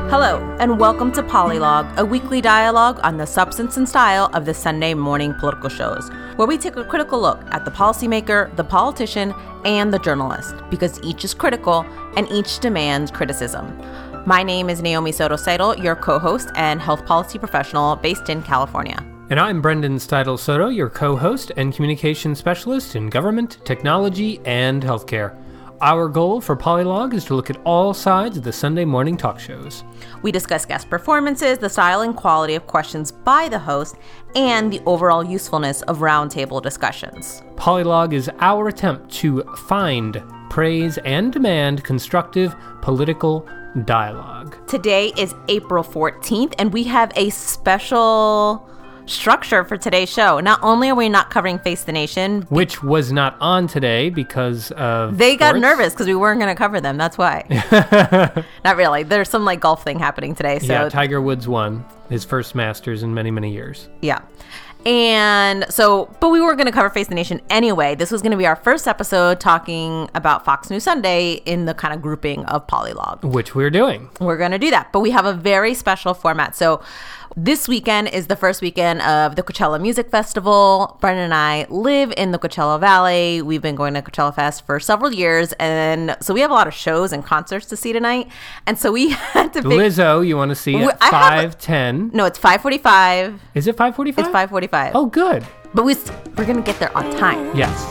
Hello, and welcome to Polylog, a weekly dialogue on the substance and style of the Sunday morning political shows, where we take a critical look at the policymaker, the politician, and the journalist, because each is critical and each demands criticism. My name is Naomi Soto Seidel, your co-host and health policy professional based in California. And I'm Brendan Steidel Soto, your co-host and communications specialist in government, technology, and healthcare. Our goal for Polylog is to look at all sides of the Sunday morning talk shows. We discuss guest performances, the style and quality of questions by the host, and the overall usefulness of roundtable discussions. Polylog is our attempt to find, praise, and demand constructive political dialogue. Today is April 14th, and we have a special structure for today's show. Not only are we not covering Face the Nation, which was not on today because of they got sports. nervous because we weren't going to cover them. That's why. Not really. There's some golf thing happening today. So yeah, Tiger Woods won his first Masters in many, many years. Yeah. And so, but we were going to cover Face the Nation anyway. This was going to be our first episode talking about Fox News Sunday in the kind of grouping of Polylog. Which we're doing. We're going to do that. But we have a very special format. So this weekend is the first weekend of the Coachella Music Festival. Brendan and I live in the Coachella Valley. We've been going to Coachella Fest for several years. And so we have a lot of shows and concerts to see tonight. And so we had to pick Lizzo, you want to see at 5:10? No, it's 5:45. Is it 5:45? It's 5:45. Oh, good. But we're going to get there on time. Yes.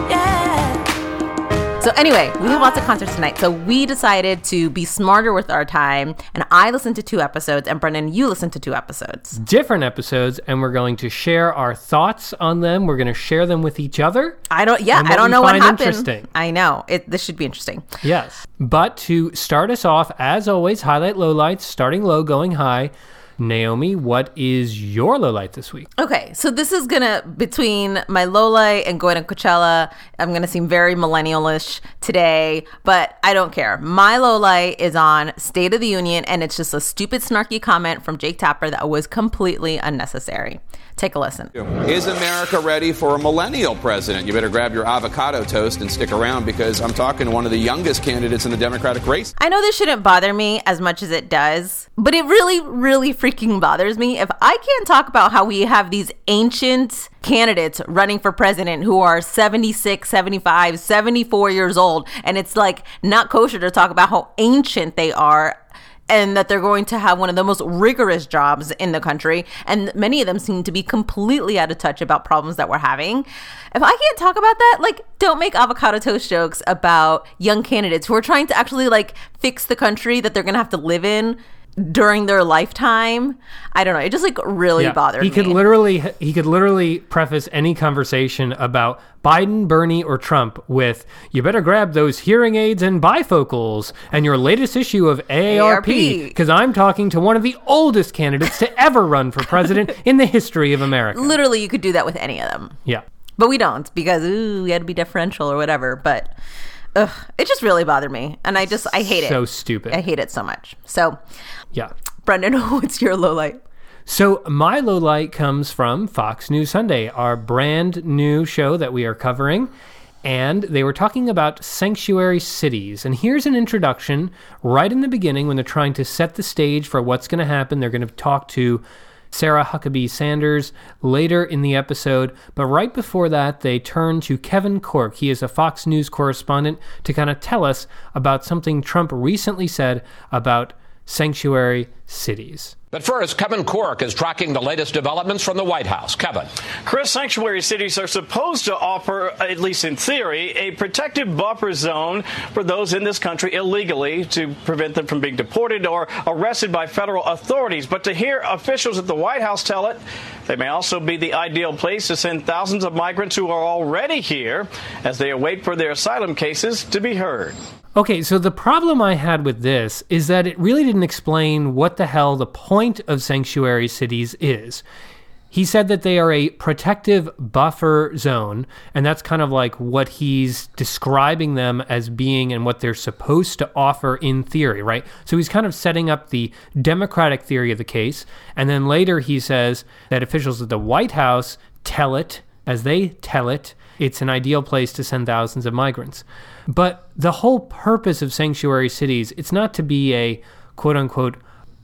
So anyway, we have lots of concerts tonight. So we decided to be smarter with our time. And I listened to 2 episodes. And Brendan, you listened to 2 episodes. Different episodes. And we're going to share our thoughts on them. We're going to share them with each other. I don't know what happened. Interesting. I know. This should be interesting. Yes. But to start us off, as always, highlight, lowlights, starting low, going high. Naomi, what is your lowlight this week? Okay, so this is between my lowlight and going to Coachella, I'm going to seem very millennial-ish today, but I don't care. My lowlight is on State of the Union, and it's just a stupid, snarky comment from Jake Tapper that was completely unnecessary. Take a listen. Is America ready for a millennial president? You better grab your avocado toast and stick around because I'm talking to one of the youngest candidates in the Democratic race. I know this shouldn't bother me as much as it does, but it really, really freaking bothers me. If I can't talk about how we have these ancient candidates running for president who are 76, 75, 74 years old, and it's not kosher to talk about how ancient they are, and that they're going to have one of the most rigorous jobs in the country. And many of them seem to be completely out of touch about problems that we're having. If I can't talk about that, don't make avocado toast jokes about young candidates who are trying to actually fix the country that they're going to have to live in during their lifetime. I don't know. It just really bothered me. He could literally preface any conversation about Biden, Bernie, or Trump with, you better grab those hearing aids and bifocals and your latest issue of AARP, because I'm talking to one of the oldest candidates to ever run for president in the history of America. Literally, you could do that with any of them. Yeah. But we don't, because we had to be deferential or whatever. But it just really bothered me. And I hate it. So stupid. I hate it so much. So, yeah. Brendan, what's your lowlight? So my lowlight comes from Fox News Sunday, our brand new show that we are covering. And they were talking about sanctuary cities. And here's an introduction right in the beginning when they're trying to set the stage for what's going to happen. They're going to talk to Sarah Huckabee Sanders later in the episode. But right before that, they turn to Kevin Corke. He is a Fox News correspondent to kind of tell us about something Trump recently said about sanctuary cities. But first, Kevin Corke is tracking the latest developments from the White House. Kevin. Chris, sanctuary cities are supposed to offer, at least in theory, a protective buffer zone for those in this country illegally to prevent them from being deported or arrested by federal authorities. But to hear officials at the White House tell it, they may also be the ideal place to send thousands of migrants who are already here as they await for their asylum cases to be heard. Okay, so the problem I had with this is that it really didn't explain what the hell the point of sanctuary cities is. He said that they are a protective buffer zone, and that's kind of what he's describing them as being and what they're supposed to offer in theory, right? So he's kind of setting up the Democratic theory of the case, and then later he says that officials at the White House tell it, as they tell it, it's an ideal place to send thousands of migrants. But the whole purpose of sanctuary cities, it's not to be a quote-unquote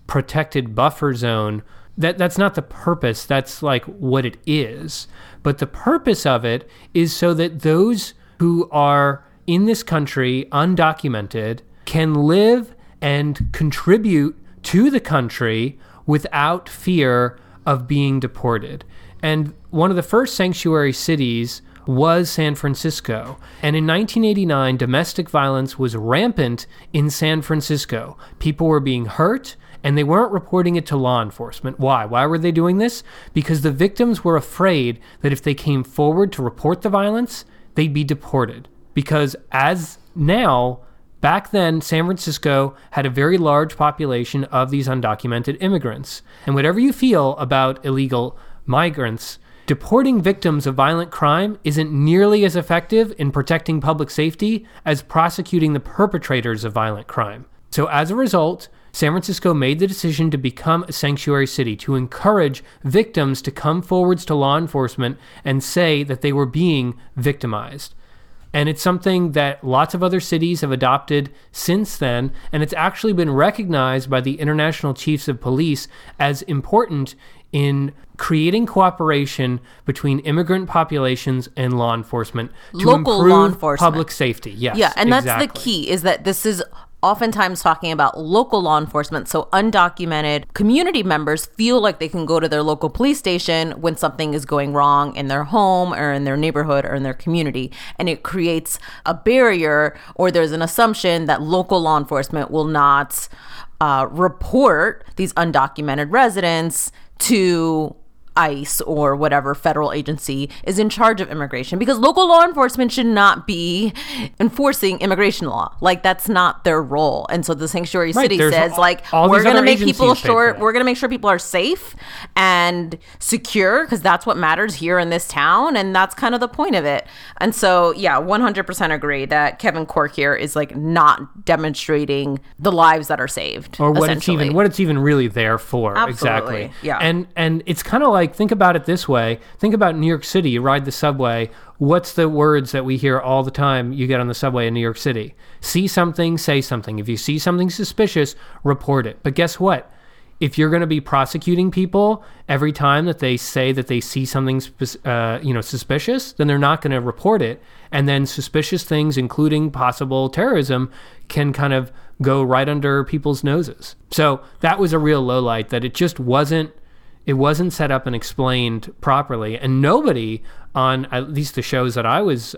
protected buffer zone. That's not the purpose. That's like what it is. But the purpose of it is so that those who are in this country undocumented can live and contribute to the country without fear of being deported. And one of the first sanctuary cities was San Francisco. And in 1989, domestic violence was rampant in San Francisco. People were being hurt, and they weren't reporting it to law enforcement. Why? Why were they doing this? Because the victims were afraid that if they came forward to report the violence, they'd be deported. Because as now, back then, San Francisco had a very large population of these undocumented immigrants. And whatever you feel about illegal migrants, deporting victims of violent crime isn't nearly as effective in protecting public safety as prosecuting the perpetrators of violent crime. So as a result, San Francisco made the decision to become a sanctuary city, to encourage victims to come forwards to law enforcement and say that they were being victimized. And it's something that lots of other cities have adopted since then, and it's actually been recognized by the International Chiefs of Police as important in creating cooperation between immigrant populations and law enforcement to Local improve law enforcement. public safety. Yes, yeah, and exactly. that's the key, is that this is oftentimes talking about local law enforcement. So undocumented community members feel like they can go to their local police station when something is going wrong in their home or in their neighborhood or in their community. And it creates a barrier, or there's an assumption that local law enforcement will not report these undocumented residents to ICE or whatever federal agency is in charge of immigration, because local law enforcement should not be enforcing immigration law. Like, that's not their role. And so the sanctuary city says, like, we're going to make people sure, we're going to make sure people are safe and secure, because that's what matters here in this town. And that's kind of the point of it. And so, yeah, 100% agree that Kevin Corke here is like not demonstrating the lives that are saved, or what it's even really there for. Absolutely. Exactly. Yeah. And it's kind of like, think about it this way. Think about New York City. You ride the subway. What's the words that we hear all the time you get on the subway in New York City? See something, say something. If you see something suspicious, report it. But guess what? If you're going to be prosecuting people every time that they say that they see something suspicious, then they're not going to report it. And then suspicious things, including possible terrorism, can kind of go right under people's noses. So that was a real lowlight, that it just wasn't set up and explained properly. And nobody on at least the shows that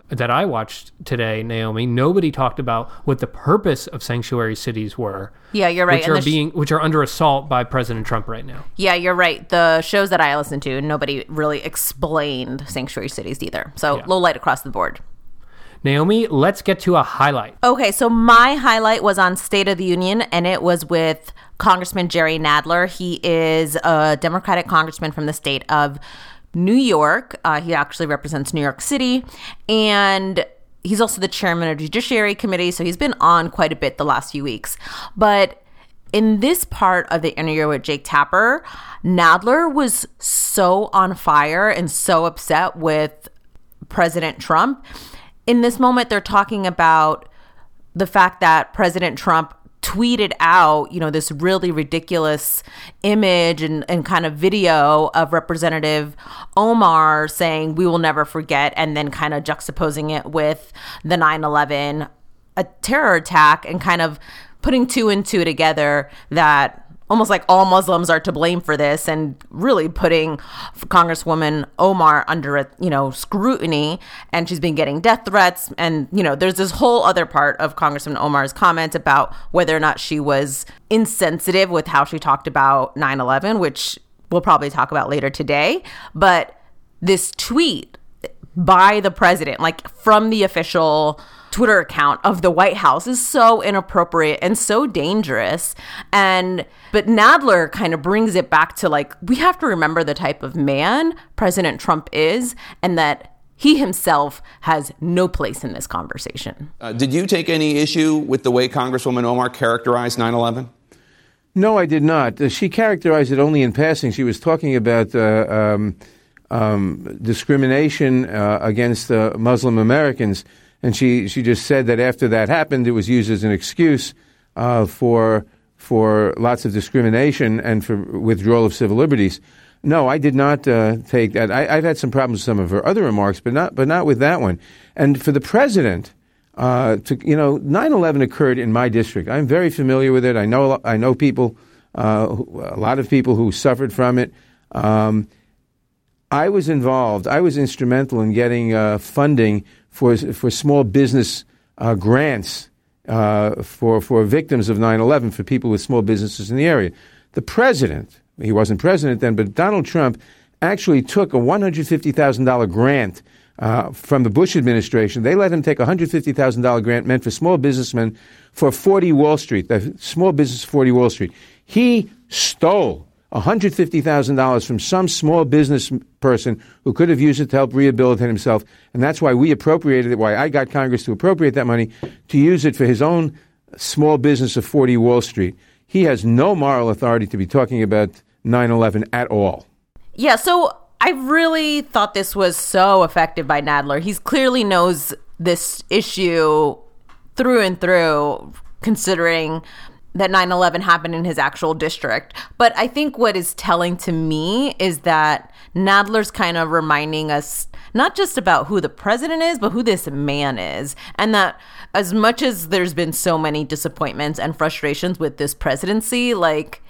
I watched today, Naomi, nobody talked about what the purpose of sanctuary cities were. Yeah, you're right. Which are under assault by President Trump right now. Yeah, you're right. The shows that I listened to, nobody really explained sanctuary cities either. So low light across the board. Naomi, let's get to a highlight. Okay, so my highlight was on State of the Union, and it was with Congressman Jerry Nadler. He is a Democratic congressman from the state of New York. He actually represents New York City, and he's also the chairman of the Judiciary Committee, so he's been on quite a bit the last few weeks. But in this part of the interview with Jake Tapper, Nadler was so on fire and so upset with President Trump. In this moment, they're talking about the fact that President Trump tweeted out, this really ridiculous image and kind of video of Representative Omar saying, "We will never forget," and then kind of juxtaposing it with the 9/11 a terror attack, and kind of putting two and two together, that almost like all Muslims are to blame for this, and really putting Congresswoman Omar under scrutiny. And she's been getting death threats. And, there's this whole other part of Congresswoman Omar's comment about whether or not she was insensitive with how she talked about 9/11, which we'll probably talk about later today. But this tweet by the president, like from the official Twitter account of the White House, is so inappropriate and so dangerous. But Nadler kind of brings it back to, like, we have to remember the type of man President Trump is, and that he himself has no place in this conversation. Did you take any issue with the way Congresswoman Omar characterized 9/11? No, I did not. She characterized it only in passing. She was talking about discrimination against Muslim Americans. And she just said that after that happened, it was used as an excuse for for lots of discrimination and for withdrawal of civil liberties. No, I did not take that. I've had some problems with some of her other remarks, but not with that one. And for the president, 9/11 occurred in my district. I'm very familiar with it. I know people, a lot of people who suffered from it. I was involved. I was instrumental in getting funding for small business grants for victims of 9/11, for people with small businesses in the area. The president, he wasn't president then, but Donald Trump actually took a $150,000 grant from the Bush administration. They let him take a $150,000 grant meant for small businessmen for 40 Wall Street, the small business 40 Wall Street. He stole $150,000 from some small business person who could have used it to help rehabilitate himself, and that's why we appropriated it, why I got Congress to appropriate that money, to use it for his own small business of 40 Wall Street. He has no moral authority to be talking about 9/11 at all. Yeah, so I really thought this was so effective by Nadler. He clearly knows this issue through and through, considering that 9/11 happened in his actual district. But I think what is telling to me is that Nadler's kind of reminding us not just about who the president is, but who this man is. And that as much as there's been so many disappointments and frustrations with this presidency, like,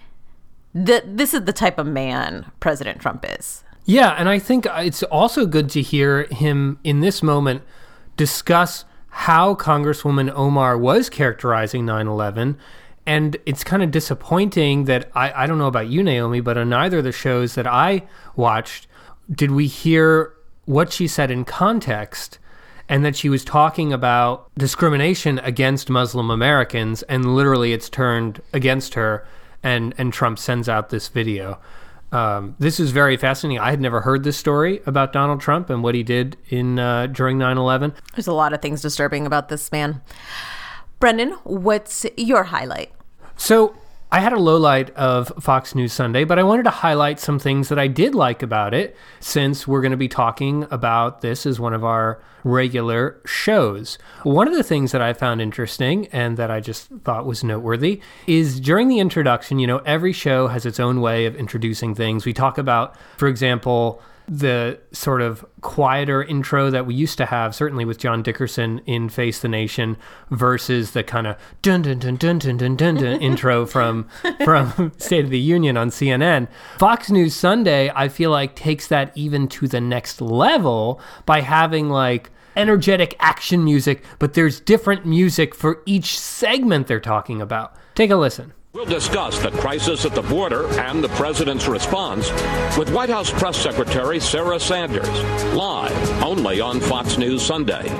this is the type of man President Trump is. Yeah, and I think it's also good to hear him in this moment discuss how Congresswoman Omar was characterizing 9/11. And it's kind of disappointing that I don't know about you, Naomi, but on neither of the shows that I watched did we hear what she said in context, and that she was talking about discrimination against Muslim Americans, and literally it's turned against her, and Trump sends out this video. This is very fascinating. I had never heard this story about Donald Trump and what he did in during 9/11. There's a lot of things disturbing about this man. Brendan, what's your highlight? So I had a low light of Fox News Sunday, but I wanted to highlight some things that I did like about it, since we're going to be talking about this as one of our regular shows. One of the things that I found interesting and that I just thought was noteworthy is during the introduction, every show has its own way of introducing things. We talk about, for example, the sort of quieter intro that we used to have, certainly with John Dickerson in Face the Nation, versus the kind of dun dun dun dun dun dun dun, dun intro from State of the Union on CNN. Fox News Sunday, I feel like, takes that even to the next level by having like energetic action music, but there's different music for each segment they're talking about. Take a listen. We'll discuss the crisis at the border and the president's response with White House Press Secretary Sarah Sanders, live only on Fox News Sunday.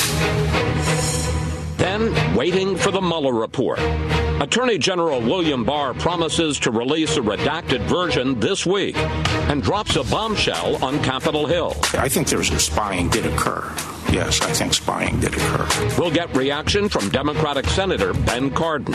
Then, waiting for the Mueller report. Attorney General William Barr promises to release a redacted version this week and drops a bombshell on Capitol Hill. I think spying did occur. Yes, I think spying did occur. We'll get reaction from Democratic Senator Ben Cardin.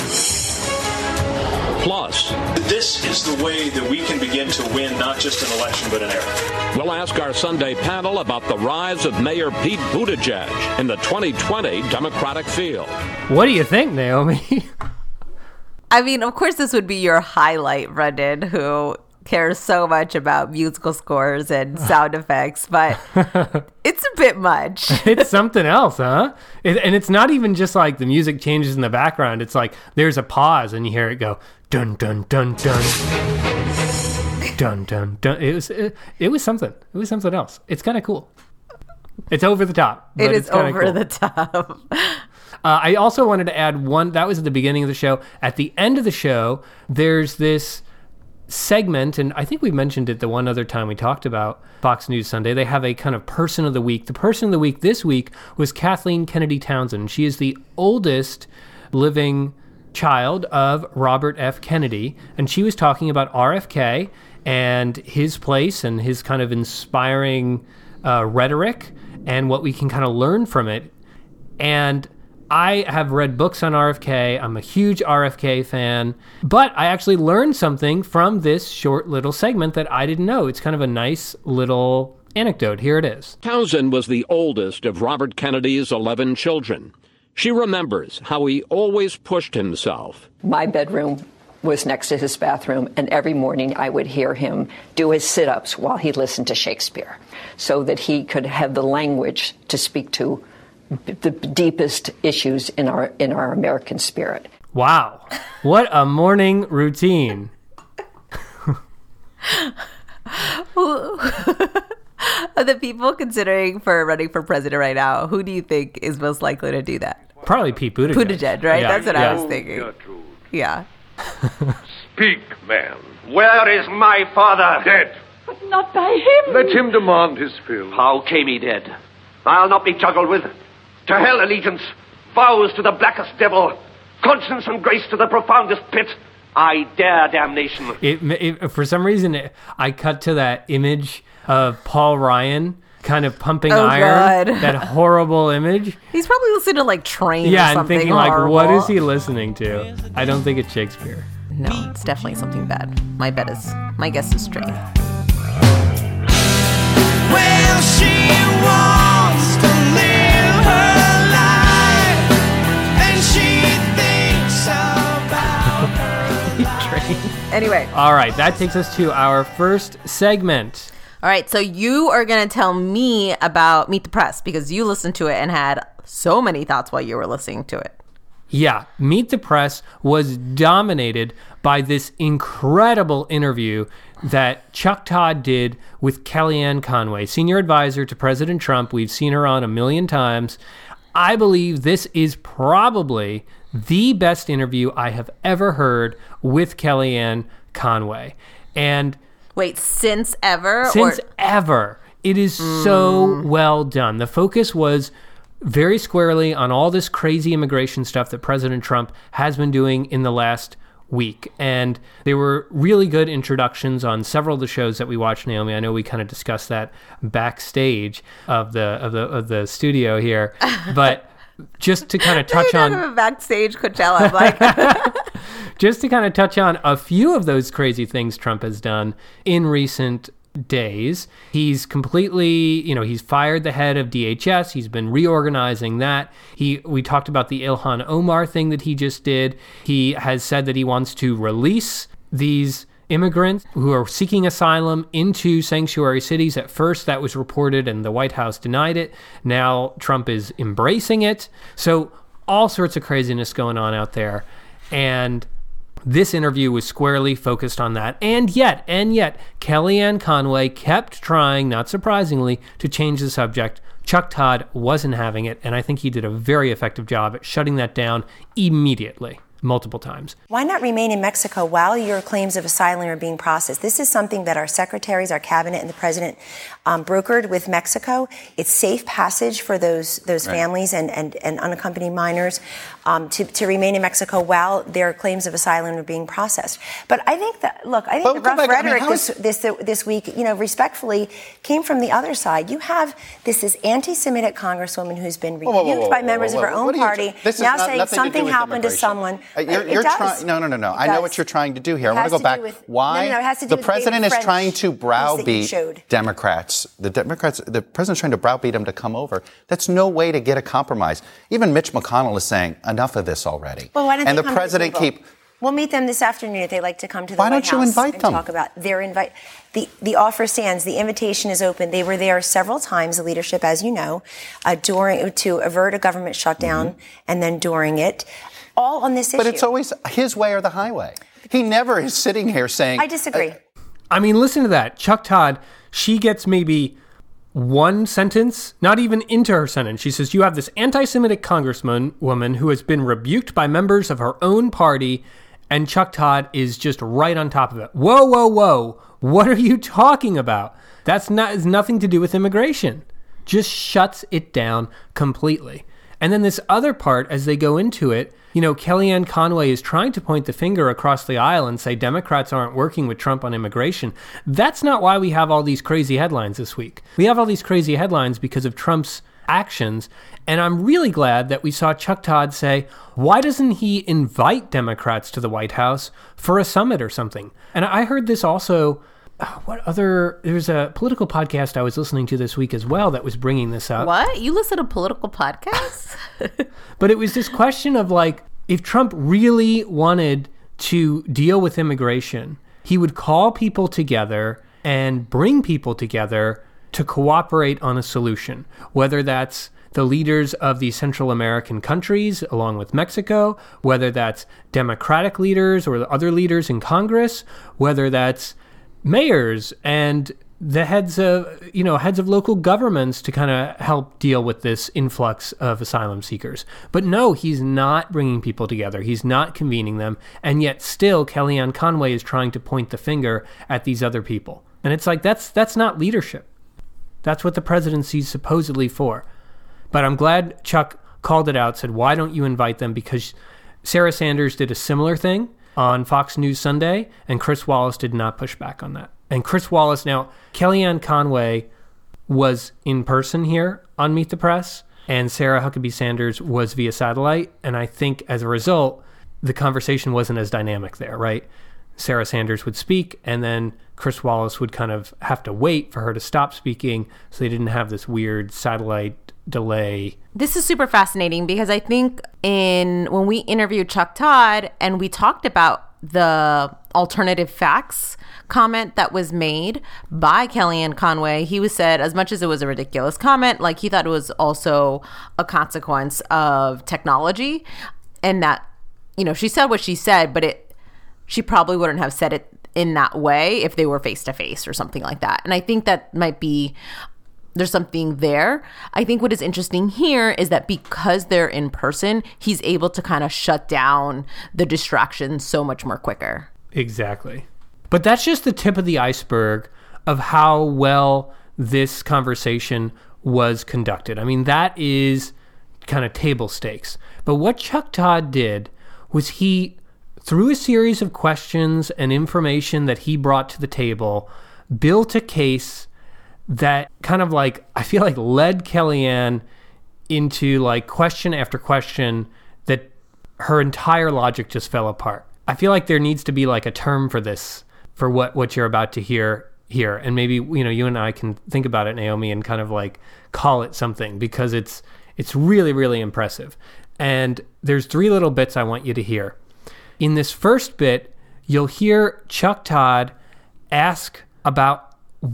Plus, this is the way that we can begin to win not just an election, but an era. We'll ask our Sunday panel about the rise of Mayor Pete Buttigieg in the 2020 Democratic field. What do you think, Naomi? I mean, of course, this would be your highlight, Brendan, who cares so much about musical scores and sound effects, but it's a bit much. It's something else, huh? And it's not even just like the music changes in the background. It's like there's a pause and you hear it go dun dun dun dun dun dun dun. It was something. It was something else. It's kind of cool. It's over the top. It is over the top. I also wanted to add one. That was at the beginning of the show. At the end of the show, there's this segment, and I think we mentioned it the one other time we talked about Fox News Sunday. They have a kind of person of the week. The person of the week this week was Kathleen Kennedy Townsend. She is the oldest living child of Robert F. Kennedy, and she was talking about RFK and his place and his kind of inspiring rhetoric and what we can kind of learn from it. And I have read books on RFK. I'm a huge RFK fan, but I actually learned something from this short little segment that I didn't know. It's kind of a nice little anecdote. Here it is. Townsend was the oldest of Robert Kennedy's 11 children. She remembers how he always pushed himself. My bedroom was next to his bathroom, and every morning I would hear him do his sit-ups while he listened to Shakespeare, so that he could have the language to speak to the deepest issues in our American spirit. Wow. What a morning routine. Of the people considering for running for president right now, who do you think is most likely to do that? Probably Pete Buttigieg. Buttigieg, right? Yeah. That's what I was thinking. Yeah. Speak, man. Where is my father? Dead. But not by him. Let him demand his fill. How came he dead? I'll not be juggled with. To hell allegiance, vows to the blackest devil, conscience and grace to the profoundest pit. I dare damnation. For some reason, I cut to that image of Paul Ryan kind of pumping iron. God. That horrible image. He's probably listening to like Train or something. Yeah, and thinking horrible. Like, what is he listening to? I don't think it's Shakespeare. No, it's definitely something bad. My guess is Train. Well, she wants to live her life, and she thinks about her Train. Anyway. All right, that takes us to our first segment. All right, so you are going to tell me about Meet the Press because you listened to it and had so many thoughts while you were listening to it. Yeah, Meet the Press was dominated by this incredible interview that Chuck Todd did with Kellyanne Conway, senior advisor to President Trump. We've seen her on a million times. I believe this is probably the best interview I have ever heard with Kellyanne Conway. And wait, since ever? Since ever. It is so well done. The focus was very squarely on all this crazy immigration stuff that President Trump has been doing in the last week. And there were really good introductions on several of the shows that we watched, Naomi. I know we kind of discussed that backstage of the studio here. But just to kind of touch on backstage Coachella, I'm like just to kind of touch on a few of those crazy things Trump has done in recent days. He's completely, he's fired the head of DHS. He's been reorganizing that. We talked about the Ilhan Omar thing that he just did. He has said that he wants to release these immigrants who are seeking asylum into sanctuary cities. At first, that was reported and the White House denied it. Now, Trump is embracing it. So all sorts of craziness going on out there. And this interview was squarely focused on that. And yet, Kellyanne Conway kept trying, not surprisingly, to change the subject. Chuck Todd wasn't having it, and I think he did a very effective job at shutting that down immediately, multiple times. Why not remain in Mexico while your claims of asylum are being processed? This is something that our secretaries, our cabinet, and the president brokered with Mexico. It's safe passage for those families and unaccompanied minors to remain in Mexico while their claims of asylum are being processed. But I think the rough rhetoric this week, respectfully, came from the other side. You have this anti-Semitic congresswoman who's been rebuked by members of her own party, now saying something happened to someone. You're trying. No. I know what you're trying to do here. I want to go back. Why the president is trying to browbeat Democrats. The president's trying to browbeat them to come over. That's no way to get a compromise. Even Mitch McConnell is saying enough of this already. Well, why don't and they the president keep. We'll meet them this afternoon if they'd like to come to the Why White don't you House invite and them? talk about their invite. The offer stands. The invitation is open. They were there several times, the leadership, as you know, to avert a government shutdown and then during it. All on this issue. But it's always his way or the highway. He never is sitting here saying... I disagree. I mean, listen to that. Chuck Todd, she gets maybe one sentence, not even into her sentence. She says, you have this anti-Semitic congresswoman who has been rebuked by members of her own party, and Chuck Todd is just right on top of it. Whoa. What are you talking about? Has nothing to do with immigration. Just shuts it down completely. And then this other part, as they go into it, Kellyanne Conway is trying to point the finger across the aisle and say Democrats aren't working with Trump on immigration. That's not why we have all these crazy headlines this week. We have all these crazy headlines because of Trump's actions. And I'm really glad that we saw Chuck Todd say, why doesn't he invite Democrats to the White House for a summit or something? And I heard this also... There's a political podcast I was listening to this week as well that was bringing this up. What? You listen to political podcasts? But it was this question of if Trump really wanted to deal with immigration, he would call people together and bring people together to cooperate on a solution, whether that's the leaders of the Central American countries, along with Mexico, whether that's Democratic leaders or the other leaders in Congress, whether that's mayors and the heads of local governments to kind of help deal with this influx of asylum seekers. But no, he's not bringing people together. He's not convening them. And yet still Kellyanne Conway is trying to point the finger at these other people. And it's like, that's not leadership. That's what the presidency's supposedly for. But I'm glad Chuck called it out, said, why don't you invite them? Because Sarah Sanders did a similar thing on Fox News Sunday, and Chris Wallace did not push back on that. And Chris Wallace, now, Kellyanne Conway was in person here on Meet the Press, and Sarah Huckabee Sanders was via satellite. And I think as a result, the conversation wasn't as dynamic there, right? Sarah Sanders would speak, and then Chris Wallace would kind of have to wait for her to stop speaking, so they didn't have this weird satellite delay. This is super fascinating because I think when we interviewed Chuck Todd and we talked about the alternative facts comment that was made by Kellyanne Conway, he said, as much as it was a ridiculous comment, like he thought it was also a consequence of technology, and that, she said what she said, but she probably wouldn't have said it in that way if they were face to face or something like that. And I think that might be, there's something there. I think what is interesting here is that because they're in person, he's able to kind of shut down the distractions so much more quicker. Exactly. But that's just the tip of the iceberg of how well this conversation was conducted. I mean, that is kind of table stakes. But what Chuck Todd did was he, through a series of questions and information that he brought to the table, built a case that kind of like, I feel like led Kellyanne into like question after question that her entire logic just fell apart. I feel like there needs to be like a term for this, for what you're about to hear here. And maybe, you and I can think about it, Naomi, and kind of like call it something, because it's really, really impressive. And there's 3 little bits I want you to hear. In this first bit, you'll hear Chuck Todd ask about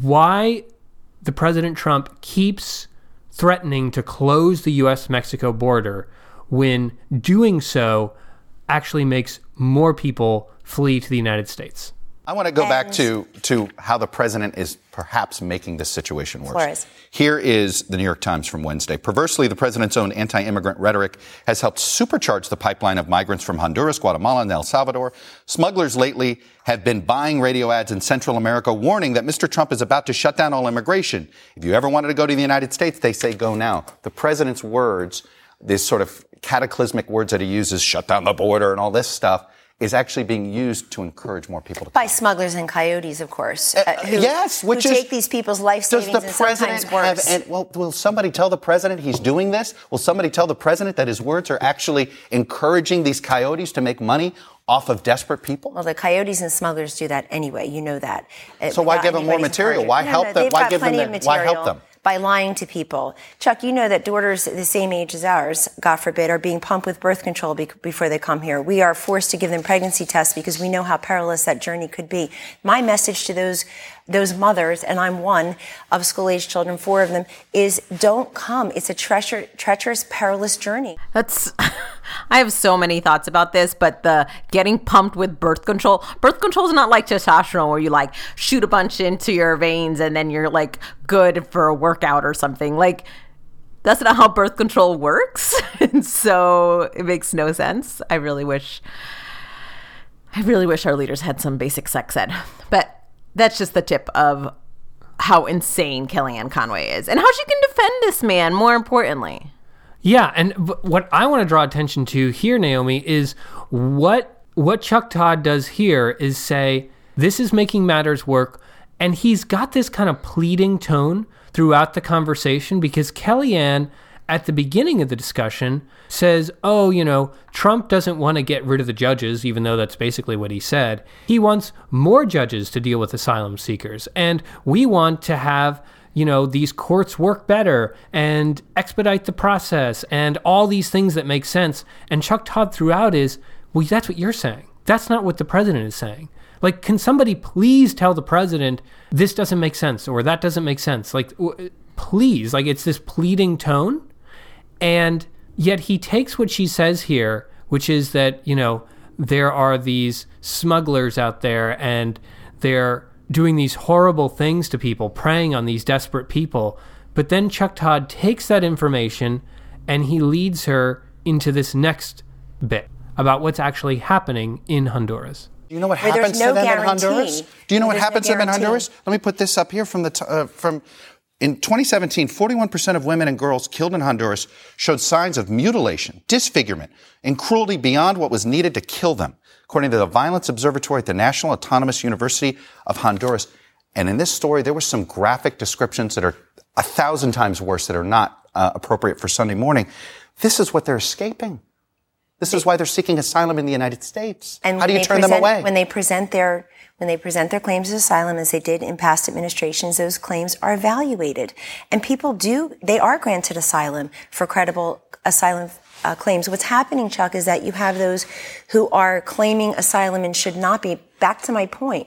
why the President Trump keeps threatening to close the U.S.-Mexico border when doing so actually makes more people flee to the United States. I want to go back to how the president is perhaps making this situation worse. Flores. Here is the New York Times from Wednesday. Perversely, the president's own anti-immigrant rhetoric has helped supercharge the pipeline of migrants from Honduras, Guatemala, and El Salvador. Smugglers lately have been buying radio ads in Central America warning that Mr. Trump is about to shut down all immigration. If you ever wanted to go to the United States, they say go now. The president's words, these sort of cataclysmic words that he uses, shut down the border and all this stuff, is actually being used to encourage more people to come. By smugglers and coyotes, of course. Who take these people's life savings and sometimes worse. Will somebody tell the president he's doing this? Will somebody tell the president that his words are actually encouraging these coyotes to make money off of desperate people? Well, the coyotes and smugglers do that anyway. You know that. So why give them more material? Why help them? Why give them? Why help them? By lying to people. Chuck, you know that daughters the same age as ours, God forbid, are being pumped with birth control before they come here. We are forced to give them pregnancy tests because we know how perilous that journey could be. My message to those mothers, and I'm one of school-age children, 4 of them, is don't come. It's a treacherous, perilous journey. I have so many thoughts about this, but the getting pumped with birth control is not like testosterone where you like shoot a bunch into your veins and then you're like good for a workout or something. Like, that's not how birth control works. And so it makes no sense. I really wish our leaders had some basic sex ed, but that's just the tip of how insane Kellyanne Conway is and how she can defend this man, more importantly. Yeah, and what I want to draw attention to here, Naomi, is what Chuck Todd does here is say, this is making matters work, and he's got this kind of pleading tone throughout the conversation because Kellyanne, at the beginning of the discussion, says, Trump doesn't want to get rid of the judges, even though that's basically what he said. He wants more judges to deal with asylum seekers, and we want to have these courts work better and expedite the process and all these things that make sense. And Chuck Todd throughout is, well, that's what you're saying. That's not what the president is saying. Like, can somebody please tell the president this doesn't make sense or that doesn't make sense? Like, please, like, it's this pleading tone. And yet he takes what she says here, which is that, you know, there are these smugglers out there and they're doing these horrible things to people, preying on these desperate people. But then Chuck Todd takes that information and he leads her into this next bit about what's actually happening in Honduras. Do you know what happens to them in Honduras? Do you know what happens to them in Honduras? Let me put this up here from in 2017, 41% of women and girls killed in Honduras showed signs of mutilation, disfigurement, and cruelty beyond what was needed to kill them, according to the Violence Observatory at the National Autonomous University of Honduras. And in this story, there were some graphic descriptions that are 1,000 times worse, that are not appropriate for Sunday morning. This is what they're escaping. This is why they're seeking asylum in the United States. And how do you turn them away? When they present their claims of asylum, as they did in past administrations, those claims are evaluated. And people they are granted asylum for credible asylum claims. What's happening, Chuck, is that you have those who are claiming asylum and should not be. Back to my point.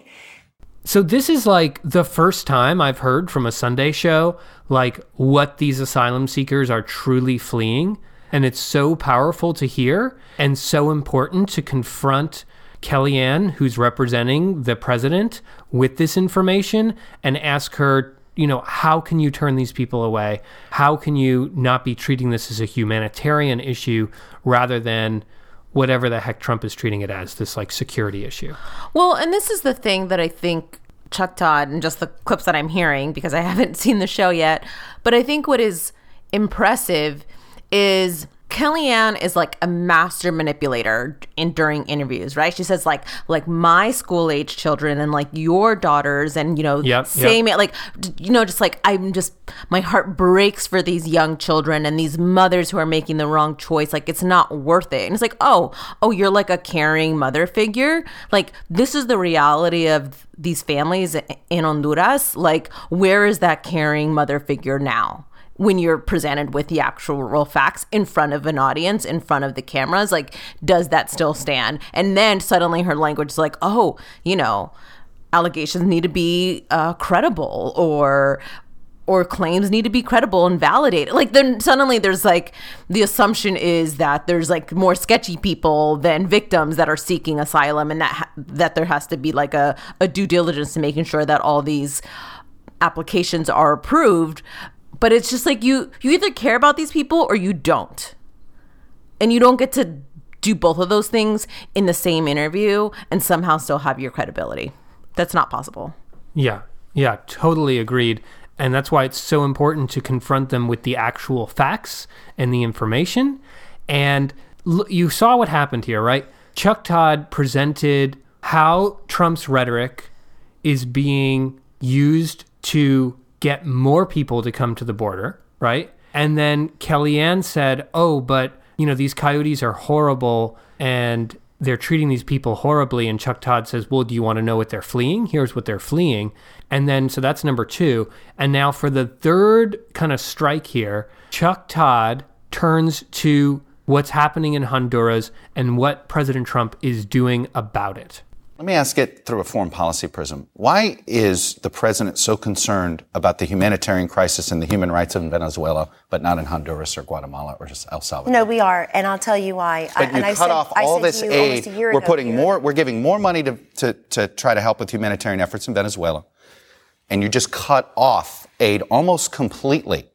So this is like the first time I've heard from a Sunday show, like, what these asylum seekers are truly fleeing. And it's so powerful to hear and so important to confront Kellyanne, who's representing the president, with this information and ask her, you know, how can you turn these people away? How can you not be treating this as a humanitarian issue rather than whatever the heck Trump is treating it as, this like security issue? Well, and this is the thing that I think Chuck Todd, and just the clips that I'm hearing, because I haven't seen the show yet, but I think what is impressive is Kellyanne is like a master manipulator during interviews, right? She says like my school age children and like your daughters and, you know, like, you know, just like, my heart breaks for these young children and these mothers who are making the wrong choice. Like, it's not worth it. And it's like, oh, you're like a caring mother figure. Like, this is the reality of these families in Honduras. Like, where is that caring mother figure now? When you're presented with the actual real facts in front of an audience, in front of the cameras, like, does that still stand? And then suddenly her language is like, oh, you know, allegations need to be credible, or claims need to be credible and validated. Like, then suddenly there's like, the assumption is that there's like more sketchy people than victims that are seeking asylum, and that there has to be like a due diligence to making sure that all these applications are approved. But it's just like, you either care about these people or you don't. And you don't get to do both of those things in the same interview and somehow still have your credibility. That's not possible. Yeah, totally agreed. And that's why it's so important to confront them with the actual facts and the information. And you saw what happened here, right? Chuck Todd presented how Trump's rhetoric is being used to get more people to come to the border, right? And then Kellyanne said, oh, but, you know, these coyotes are horrible and they're treating these people horribly. And Chuck Todd says, well, do you want to know what they're fleeing? Here's what they're fleeing. And then, so that's number two. And now for the third kind of strike here, Chuck Todd turns to what's happening in Honduras and what President Trump is doing about it. Let me ask it through a foreign policy prism. Why is the president so concerned about the humanitarian crisis and the human rights in Venezuela, but not in Honduras or Guatemala or El Salvador? No, we are, and I'll tell you why. But you cut off all this aid. We're giving more money to try to help with humanitarian efforts in Venezuela, and you just cut off aid almost completely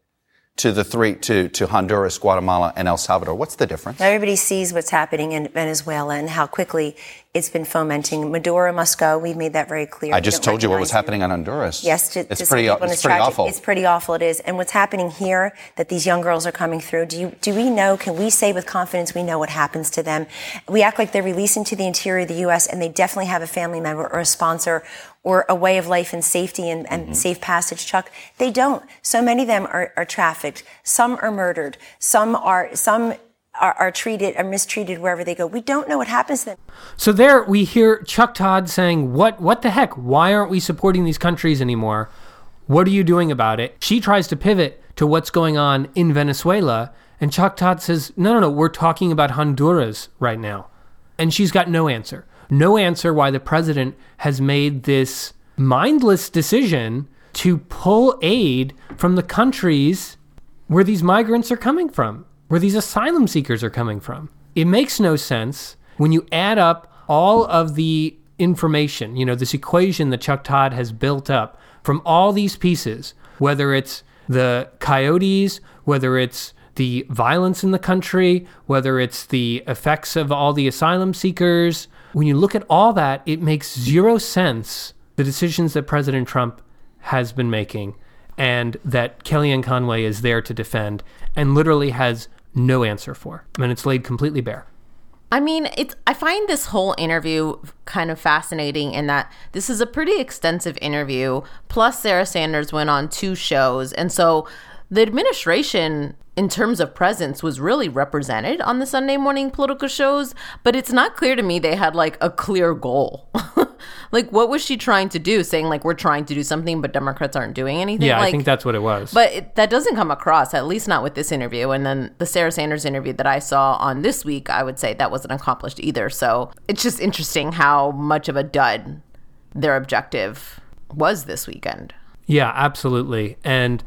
to Honduras, Guatemala, and El Salvador. What's the difference? Everybody sees what's happening in Venezuela and how quickly it's been fomenting. Maduro must go. We've made that very clear. I just told you what was happening in Honduras. Yes, it's pretty awful. It's pretty awful. It is. And what's happening here, that these young girls are coming through. Do we know? Can we say with confidence we know what happens to them? We act like they're released into the interior of the U.S. and they definitely have a family member or a sponsor or a way of life and safety and safe passage, Chuck. They don't. So many of them are trafficked. Some are murdered. Some are treated or mistreated wherever they go. We don't know what happens to them. So there we hear Chuck Todd saying, what the heck? Why aren't we supporting these countries anymore? What are you doing about it? She tries to pivot to what's going on in Venezuela. And Chuck Todd says, no, we're talking about Honduras right now. And she's got no answer. No answer why the president has made this mindless decision to pull aid from the countries where these migrants are coming from, where these asylum seekers are coming from. It makes no sense when you add up all of the information, this equation that Chuck Todd has built up from all these pieces, whether it's the coyotes, whether it's the violence in the country, whether it's the effects of all the asylum seekers. When you look at all that, it makes zero sense, the decisions that President Trump has been making and that Kellyanne Conway is there to defend and literally has no answer for. I mean, it's laid completely bare. I mean, I find this whole interview kind of fascinating in that this is a pretty extensive interview. Plus, Sarah Sanders went on 2 shows. And so the administration, in terms of presence, was really represented on the Sunday morning political shows. But it's not clear to me they had like a clear goal. Like, what was she trying to do? Saying, like, we're trying to do something, but Democrats aren't doing anything? Yeah, like, I think that's what it was. But that doesn't come across, at least not with this interview. And then the Sarah Sanders interview that I saw on This Week, I would say that wasn't accomplished either. So it's just interesting how much of a dud their was this weekend. Yeah, absolutely. And,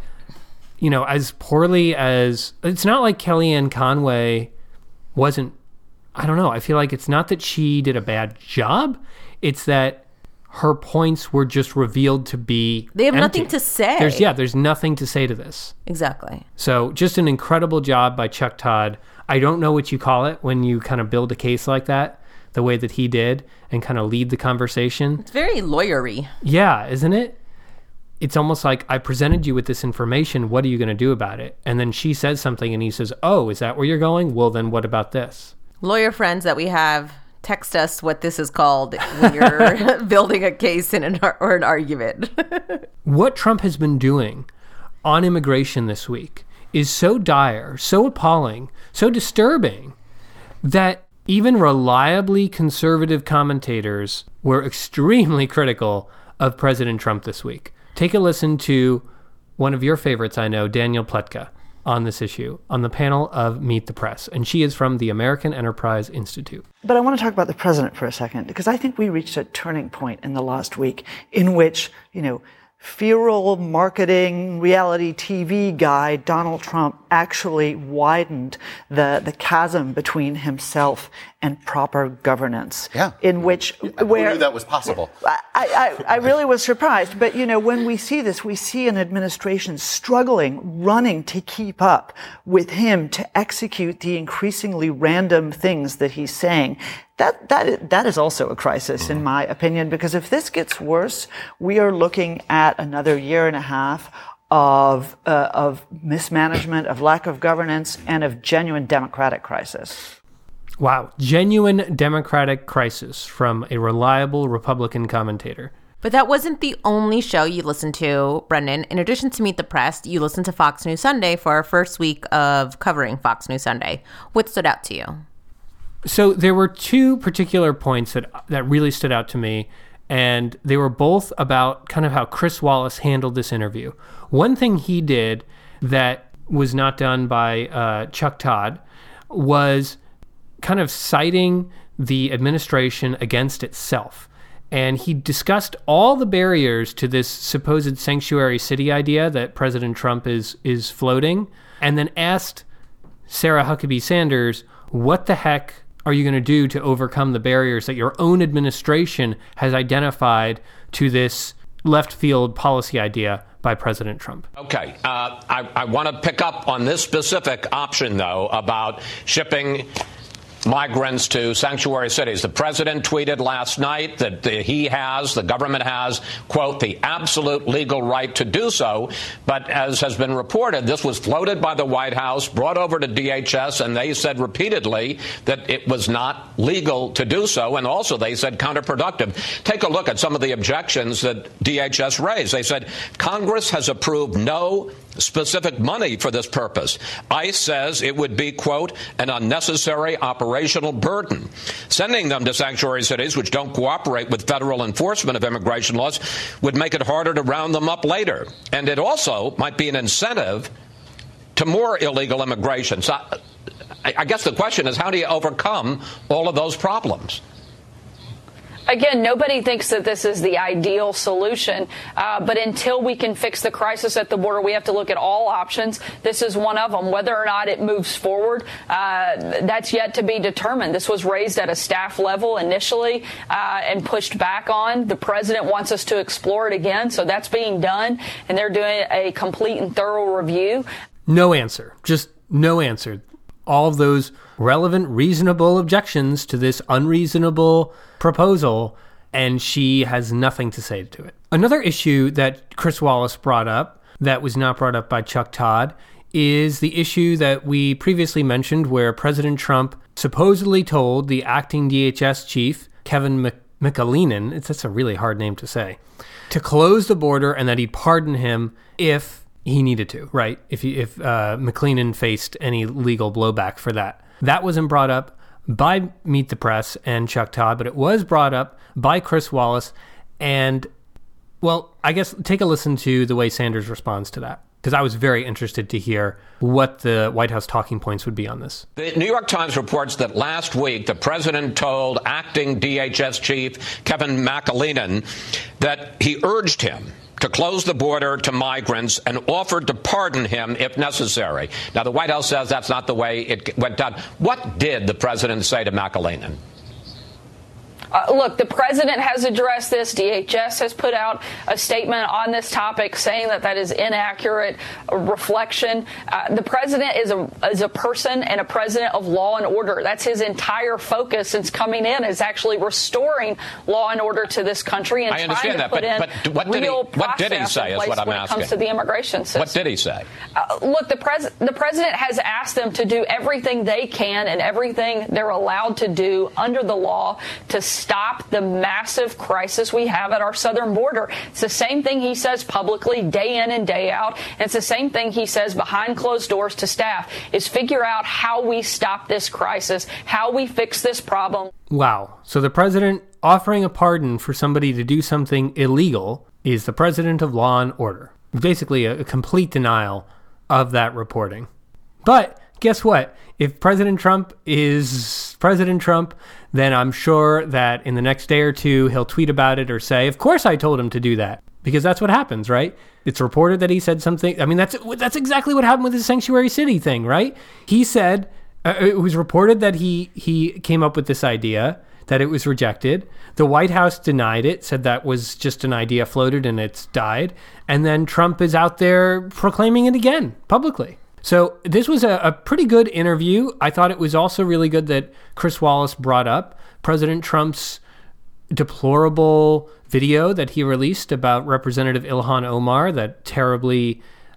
as poorly as... It's not like Kellyanne Conway wasn't... I don't know. I feel like it's not that she did a bad job. It's that her points were just revealed to be They have empty. nothing to say. There's nothing to say to this. Exactly. So just an incredible job by Chuck Todd. I don't know what you call it when you kind of build a case like that, the way that he did, and kind of lead the conversation. It's very lawyery. Yeah, isn't it? It's almost like, I presented you with this information. What are you going to do about it? And then she says something and he says, oh, is that where you're going? Well, then what about this? Lawyer friends that we have, text us what this is called when you're building a case or an argument. What Trump has been doing on immigration this week is so dire, so appalling, so disturbing that even reliably conservative commentators were extremely critical of President Trump this week. Take a listen to one of your favorites, I know, Danielle Pletka, on this issue on the panel of Meet the Press. And she is from the American Enterprise Institute. But I want to talk about the president for a second, because I think we reached a turning point in the last week in which, feral marketing reality TV guy Donald Trump actually widened the chasm between himself and proper governance. Yeah. In which Who knew that was possible? I really was surprised. But, when we see this, we see an administration struggling, running to keep up with him to execute the increasingly random things that he's saying. That is also a crisis, in my opinion, because if this gets worse, we are looking at another year and a half of mismanagement, of lack of governance, and of genuine democratic crisis. Wow. Genuine democratic crisis from a reliable Republican commentator. But that wasn't the only show you listened to, Brendan. In addition to Meet the Press, you listened to Fox News Sunday for our first week of covering Fox News Sunday. What stood out to you? So there were 2 particular points that really stood out to me, and they were both about kind of how Chris Wallace handled this interview. One thing he did that was not done by Chuck Todd was kind of citing the administration against itself. And he discussed all the barriers to this supposed sanctuary city idea that President Trump is floating, and then asked Sarah Huckabee Sanders, what the heck are you going to do to overcome the barriers that your own administration has identified to this left field policy idea by President Trump? Okay. I want to pick up on this specific option, though, about shipping migrants to sanctuary cities. The president tweeted last night that the government has, quote, the absolute legal right to do so. But as has been reported, this was floated by the White House, brought over to DHS, and they said repeatedly that it was not legal to do so. And also they said counterproductive. Take a look at some of the objections that DHS raised. They said Congress has approved no specific money for this purpose. ICE says it would be, quote, an unnecessary operational burden. Sending them to sanctuary cities which don't cooperate with federal enforcement of immigration laws would make it harder to round them up later. And it also might be an incentive to more illegal immigration. So I guess the question is, how do you overcome all of those problems? Again, nobody thinks that this is the ideal solution, but until we can fix the crisis at the border, we have to look at all options. This is one of them. Whether or not it moves forward, that's yet to be determined. This was raised at a staff level initially and pushed back on. The president wants us to explore it again, so that's being done, and they're doing a complete and thorough review. No answer. Just no answer. All of those relevant, reasonable objections to this unreasonable proposal, and she has nothing to say to it. Another issue that Chris Wallace brought up that was not brought up by Chuck Todd is the issue that we previously mentioned where President Trump supposedly told the acting DHS chief, Kevin McAleenan, that's a really hard name to say, to close the border and that he'd pardon him if he needed to, right? If McAleenan faced any legal blowback for that. That wasn't brought up by Meet the Press and Chuck Todd, but it was brought up by Chris Wallace. And, well, I guess take a listen to the way Sanders responds to that, because I was very interested to hear what the White House talking points would be on this. The New York Times reports that last week the president told acting DHS chief Kevin McAleenan that he urged him to close the border to migrants and offered to pardon him if necessary. Now, the White House says that's not the way it went down. What did the president say to McAleenan? Look, the president has addressed this. DHS has put out a statement on this topic saying that that is inaccurate reflection. The president is a person and a president of law and order. That's his entire focus since coming in, is actually restoring law and order to this country and trying to put in real process in place when it comes to the immigration system. What did he say? Look, the president has asked them to do everything they can and everything they're allowed to do under the law to stop the massive crisis we have at our southern border. It's the same thing he says publicly day in and day out. And it's the same thing he says behind closed doors to staff, is figure out how we stop this crisis, how we fix this problem. Wow. So the president offering a pardon for somebody to do something illegal is the president of law and order. Basically a complete denial of that reporting. But guess what? If President Trump is President Trump, then I'm sure that in the next day or two, he'll tweet about it or say, of course I told him to do that. Because that's what happens, right? It's reported that he said something. I mean, that's exactly what happened with the sanctuary city thing, right? He said, it was reported that he came up with this idea, that it was rejected. The White House denied it, said that was just an idea floated and it's died. And then Trump is out there proclaiming it again publicly. So this was a pretty good interview. I thought it was also really good that Chris Wallace brought up President Trump's deplorable video that he released about Representative Ilhan Omar, that terribly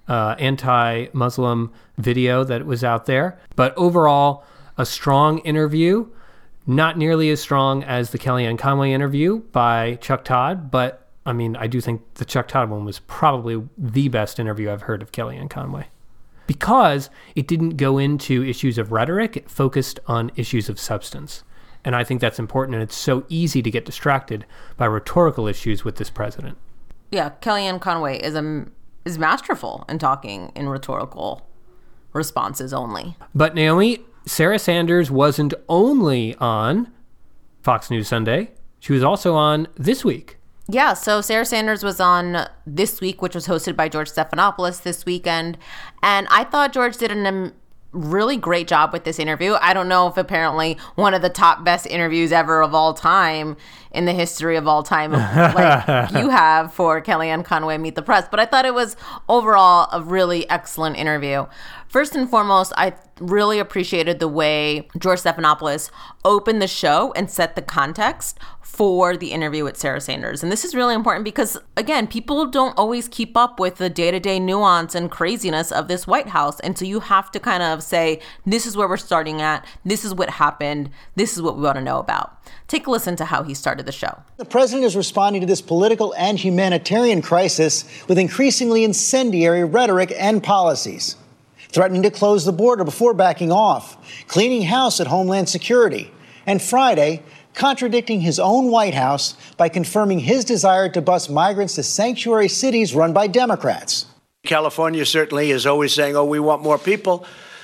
anti-Muslim video that was out there. But overall, a strong interview, not nearly as strong as the Kellyanne Conway interview by Chuck Todd, but I mean, I do think the Chuck Todd one was probably the best interview I've heard of Kellyanne Conway, because it didn't go into issues of rhetoric, it focused on issues of substance. And I think that's important, and it's so easy to get distracted by rhetorical issues with this president. Yeah, Kellyanne Conway is masterful in talking in rhetorical responses only. But Naomi, Sarah Sanders wasn't only on Fox News Sunday, she was also on This Week. Yeah, so Sarah Sanders was on This Week, which was hosted by George Stephanopoulos this weekend. And I thought George did a really great job with this interview. I don't know if apparently one of the top best interviews ever of all time in the history of all time, like you have for Kellyanne Conway Meet the Press. But I thought it was overall a really excellent interview. First and foremost, I really appreciated the way George Stephanopoulos opened the show and set the context for the interview with Sarah Sanders. And this is really important because, again, people don't always keep up with the day-to-day nuance and craziness of this White House. And so you have to kind of say, this is where we're starting at. This is what happened. This is what we want to know about. Take a listen to how he started the show. The president is responding to this political and humanitarian crisis with increasingly incendiary rhetoric and policies, threatening to close the border before backing off, cleaning house at Homeland Security, and Friday, contradicting his own White House by confirming his desire to bus migrants to sanctuary cities run by Democrats. California certainly is always saying, oh, we want more people.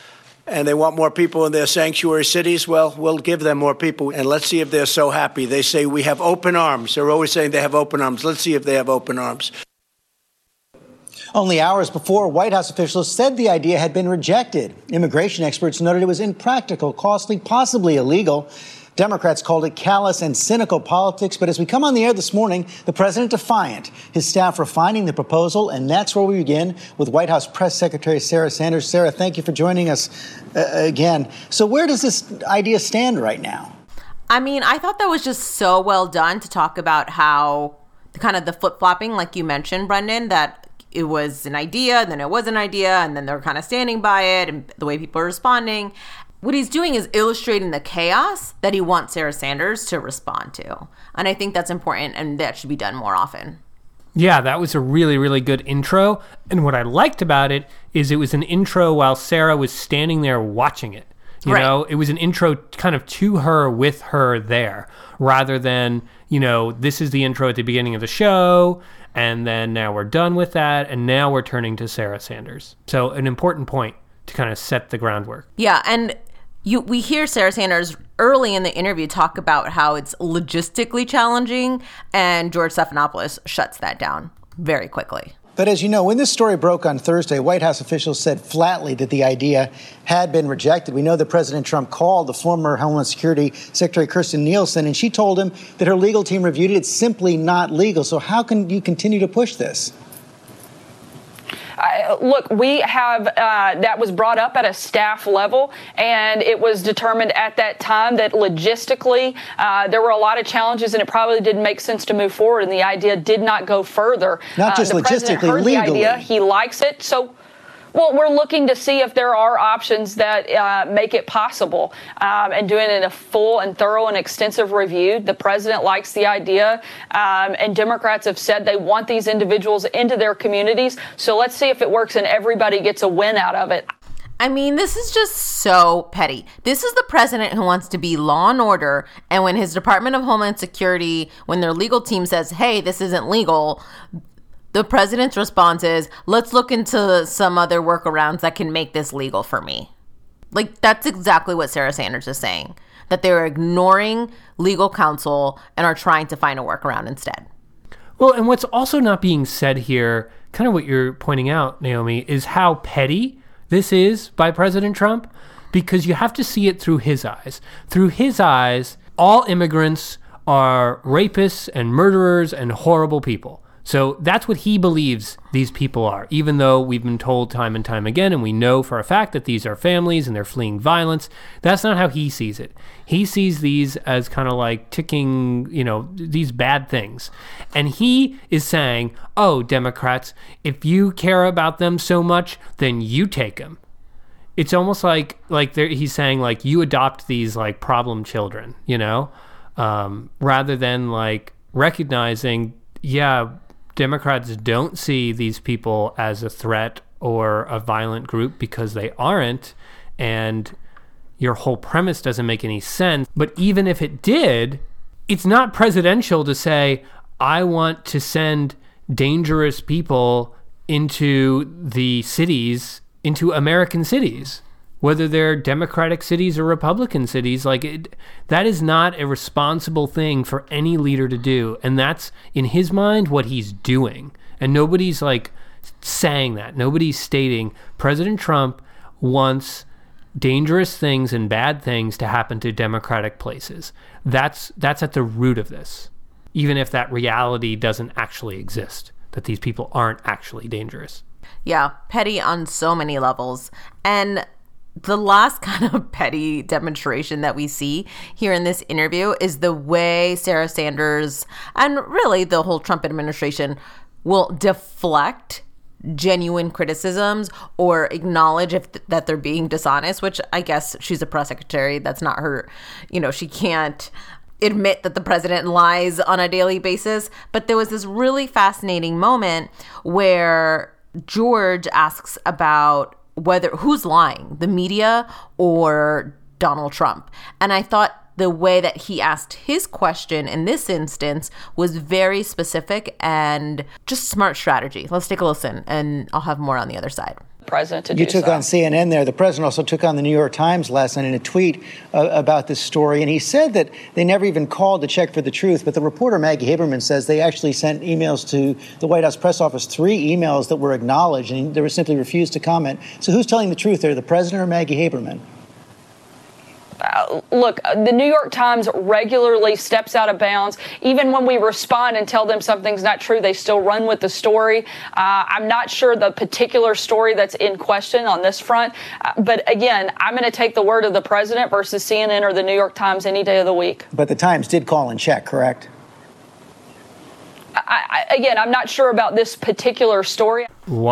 and they want more people in their sanctuary cities, well, we'll give them more people, and let's see if they're so happy. They say we have open arms. They're always saying they have open arms. Let's see if they have open arms. Only hours before, White House officials said the idea had been rejected. Immigration experts noted it was impractical, costly, possibly illegal. Democrats called it callous and cynical politics. But as we come on the air this morning, the president defiant, his staff refining the proposal. And that's where we begin with White House Press Secretary Sarah Sanders. Sarah, thank you for joining us again. So where does this idea stand right now? I mean, I thought that was just so well done to talk about how kind of the flip-flopping, like you mentioned, Brendan, that it was an idea, then it was an idea, and then they're kind of standing by it and the way people are responding. What he's doing is illustrating the chaos that he wants Sarah Sanders to respond to. And I think that's important, and that should be done more often. Yeah, that was a really, really good intro. And what I liked about it is it was an intro while Sarah was standing there watching it. You know, it was an intro kind of to her with her there, rather than, you know, this is the intro at the beginning of the show, and then now we're done with that, and now we're turning to Sarah Sanders. So an important point to kind of set the groundwork. Yeah, and we hear Sarah Sanders early in the interview talk about how it's logistically challenging, and George Stephanopoulos shuts that down very quickly. But as you know, when this story broke on Thursday, White House officials said flatly that the idea had been rejected. We know that President Trump called the former Homeland Security Secretary Kirstjen Nielsen, and she told him that her legal team reviewed it. It's simply not legal. So how can you continue to push this? Look, we have that was brought up at a staff level, and it was determined at that time that logistically there were a lot of challenges, and it probably didn't make sense to move forward, and the idea did not go further. Not just the president logistically, heard legally. the idea, he likes it, so. Well, we're looking to see if there are options that make it possible, and doing it in a full and thorough and extensive review. The president likes the idea, and Democrats have said they want these individuals into their communities. So let's see if it works and everybody gets a win out of it. I mean, this is just so petty. This is the president who wants to be law and order, and when his Department of Homeland Security, when their legal team says, hey, this isn't legal, the president's response is, let's look into some other workarounds that can make this legal for me. Like, that's exactly what Sarah Sanders is saying, that they're ignoring legal counsel and are trying to find a workaround instead. Well, and what's also not being said here, kind of what you're pointing out, Naomi, is how petty this is by President Trump, because you have to see it through his eyes. Through his eyes, all immigrants are rapists and murderers and horrible people. So that's what he believes these people are, even though we've been told time and time again, and we know for a fact that these are families and they're fleeing violence. That's not how he sees it. He sees these as kind of like ticking, you know, these bad things. And he is saying, oh, Democrats, if you care about them so much, then you take them. It's almost like he's saying, like, you adopt these, like, problem children, you know, rather than, like, recognizing, yeah, Democrats don't see these people as a threat or a violent group because they aren't, and your whole premise doesn't make any sense. But even if it did, it's not presidential to say, I want to send dangerous people into the cities, into American cities, whether they're Democratic cities or Republican cities. Like, that is not a responsible thing for any leader to do. And that's, in his mind, what he's doing. And nobody's, like, saying that. Nobody's stating President Trump wants dangerous things and bad things to happen to Democratic places. That's at the root of this, even if that reality doesn't actually exist, that these people aren't actually dangerous. Yeah, petty on so many levels. And the last kind of petty demonstration that we see here in this interview is the way Sarah Sanders and really the whole Trump administration will deflect genuine criticisms or acknowledge that they're being dishonest, which I guess she's a press secretary. That's not her, you know, she can't admit that the president lies on a daily basis. But there was this really fascinating moment where George asks about who's lying, the media or Donald Trump. And I thought the way that he asked his question in this instance was very specific and just smart strategy. Let's take a listen, and I'll have more on the other side. president to do You took so. on CNN there. The president also took on the New York Times last night in a tweet about this story. And he said that they never even called to check for the truth. But the reporter, Maggie Haberman, says they actually sent emails to the White House press office, 3 emails that were acknowledged, and they were simply refused to comment. So who's telling the truth there, the president or Maggie Haberman? Look, the New York Times regularly steps out of bounds. Even when we respond and tell them something's not true, they still run with the story. I'm not sure the particular story that's in question on this front. But again, I'm going to take the word of the president versus CNN or the New York Times any day of the week. But the Times did call and check, correct? Again, I'm not sure about this particular story.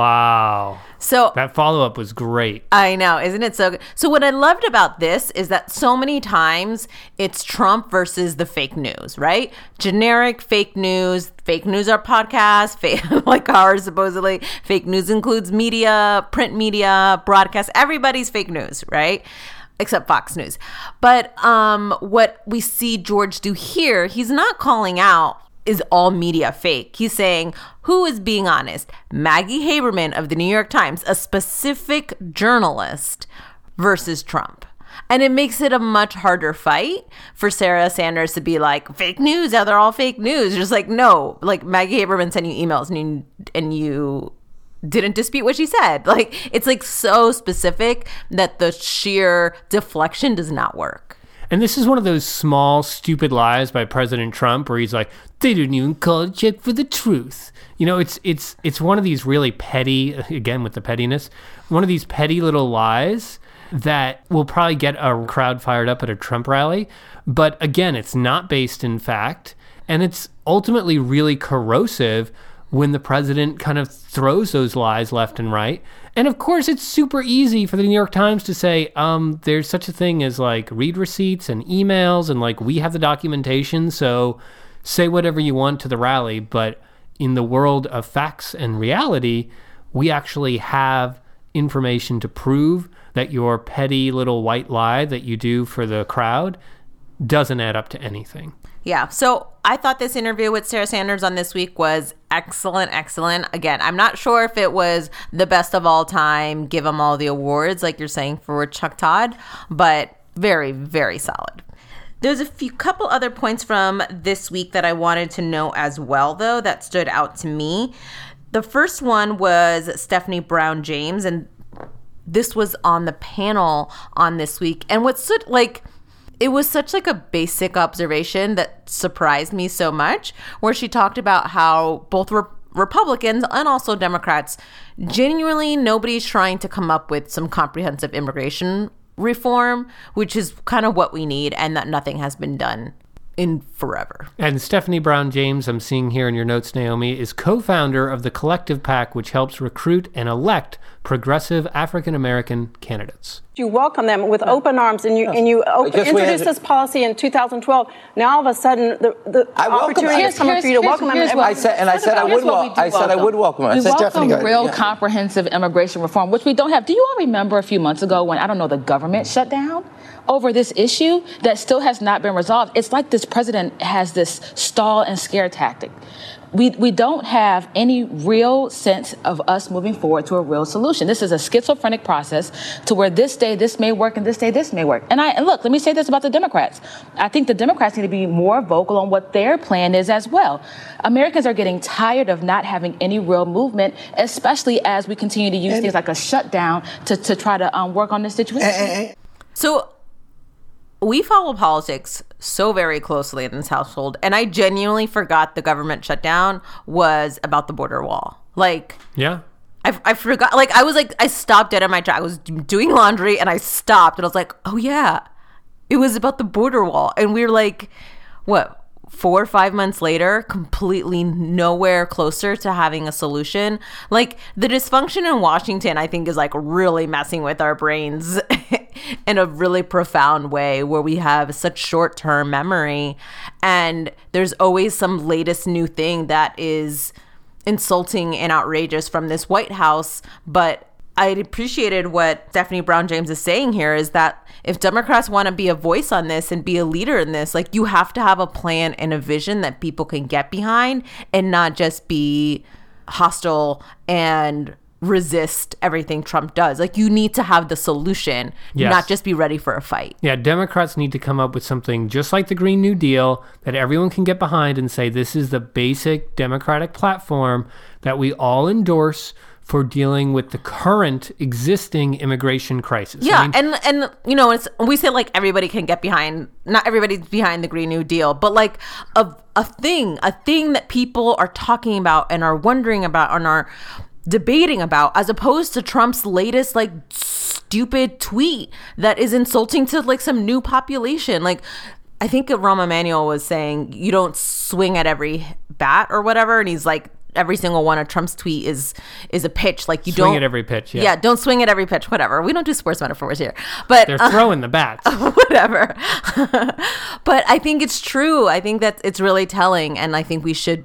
Wow. So that follow-up was great. I know, isn't it so good? So what I loved about this is that so many times it's Trump versus the fake news, right? Generic fake news. Fake news are podcasts, like ours supposedly. Fake news includes media, print media, broadcast. Everybody's fake news, right? Except Fox News. But what we see George do here, he's not calling out is all media fake. He's saying, who is being honest? Maggie Haberman of the New York Times, a specific journalist, versus Trump. And it makes it a much harder fight for Sarah Sanders to be like, fake news, they're all fake news. Just like, no, like Maggie Haberman sent you emails and you didn't dispute what she said. Like, it's like so specific that the sheer deflection does not work. And this is one of those small, stupid lies by President Trump where he's like, they didn't even call to check for the truth. You know, it's one of these really petty, again with the pettiness, one of these petty little lies that will probably get a crowd fired up at a Trump rally. But again, it's not based in fact. And it's ultimately really corrosive when the president kind of throws those lies left and right. And of course, it's super easy for the New York Times to say, there's such a thing as like read receipts and emails and like we have the documentation, so say whatever you want to the rally. But in the world of facts and reality, we actually have information to prove that your petty little white lie that you do for the crowd doesn't add up to anything. Yeah. So I thought this interview with Sarah Sanders on This Week was excellent. Again, I'm not sure if it was the best of all time, give them all the awards, like you're saying for Chuck Todd, but very, very solid. There's a couple other points from This Week that I wanted to know as well, though, that stood out to me. The first one was Stephanie Brown James, and this was on the panel on This Week. And what's like, it was such like a basic observation that surprised me so much, where she talked about how both Republicans and also Democrats, genuinely nobody's trying to come up with some comprehensive immigration reform, which is kind of what we need, and that nothing has been done in forever. And Stephanie Brown James, I'm seeing here in your notes, Naomi, is co-founder of the Collective PAC, which helps recruit and elect progressive African-American candidates. You welcome them with open arms, and you introduced this policy in 2012. Now all of a sudden, the opportunity is coming for you to welcome them. I said I would welcome them. We welcome real comprehensive immigration reform, which we don't have. Do you all remember a few months ago when, I don't know, the government shut down over this issue that still has not been resolved? It's like this president has this stall and scare tactic. We don't have any real sense of us moving forward to a real solution. This is a schizophrenic process to where this day this may work and this day this may work. And look, let me say this about the Democrats. I think the Democrats need to be more vocal on what their plan is as well. Americans are getting tired of not having any real movement, especially as we continue to use things like a shutdown to try to work on this situation. So we follow politics so very closely in this household, and I genuinely forgot the government shutdown was about the border wall. Like, yeah, I forgot. Like, I stopped dead on my track. I was doing laundry and I stopped and I was like, oh yeah, it was about the border wall. And we were like, what, 4 or 5 months later, completely nowhere closer to having a solution. Like, the dysfunction in Washington, I think, is like really messing with our brains in a really profound way, where we have such short-term memory, and there's always some latest new thing that is insulting and outrageous from this White House. But I appreciated what Stephanie Brown James is saying here, is that if Democrats want to be a voice on this and be a leader in this, like, you have to have a plan and a vision that people can get behind and not just be hostile and resist everything Trump does. Like, you need to have the solution, not just be ready for a fight. Yeah, Democrats need to come up with something just like the Green New Deal that everyone can get behind and say, this is the basic Democratic platform that we all endorse for dealing with the current existing immigration crisis. Yeah, and you know, we say like everybody can get behind, not everybody's behind the Green New Deal, but like a thing that people are talking about and are wondering about and are debating about, as opposed to Trump's latest like stupid tweet that is insulting to like some new population. Like, I think Rahm Emanuel was saying you don't swing at every bat or whatever, and he's like, every single one of Trump's tweet is a pitch. Like, you swing at every pitch. Yeah, don't swing at every pitch. Whatever. We don't do sports metaphors here, but they're throwing the bats. Whatever. But I think it's true. I think that it's really telling, and I think we should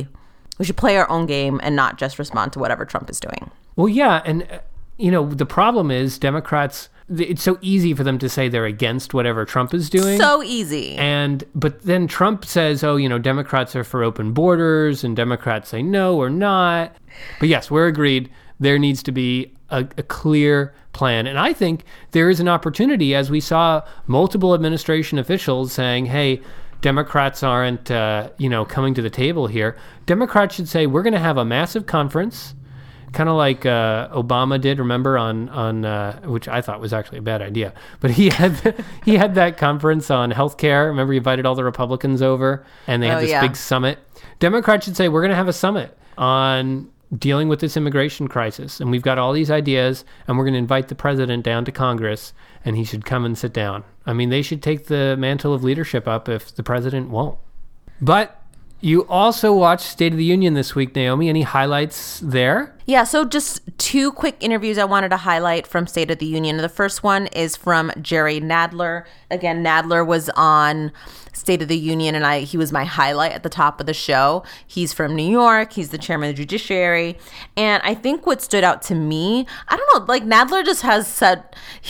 play our own game and not just respond to whatever Trump is doing. Well, yeah, and you know, the problem is Democrats. It's so easy for them to say they're against whatever Trump is doing. So easy. But then Trump says, oh, you know, Democrats are for open borders, and Democrats say no, we're not. But yes, we're agreed. There needs to be a clear plan. And I think there is an opportunity, as we saw multiple administration officials saying, hey, Democrats aren't, coming to the table here. Democrats should say, we're going to have a massive conference, kind of like Obama did, remember, on which I thought was actually a bad idea. But he had that conference on healthcare. Remember, he invited all the Republicans over, and they had this big summit. Democrats should say, we're going to have a summit on dealing with this immigration crisis, and we've got all these ideas, and we're going to invite the president down to Congress, and he should come and sit down. I mean, they should take the mantle of leadership up if the president won't. But you also watched State of the Union this week, Naomi. Any highlights there? Yeah, so just two quick interviews I wanted to highlight from State of the Union. The first one is from Jerry Nadler. Again, Nadler was on State of the Union, and he was my highlight at the top of the show. He's from New York. He's the chairman of the judiciary. And I think what stood out to me, I don't know, like Nadler just has said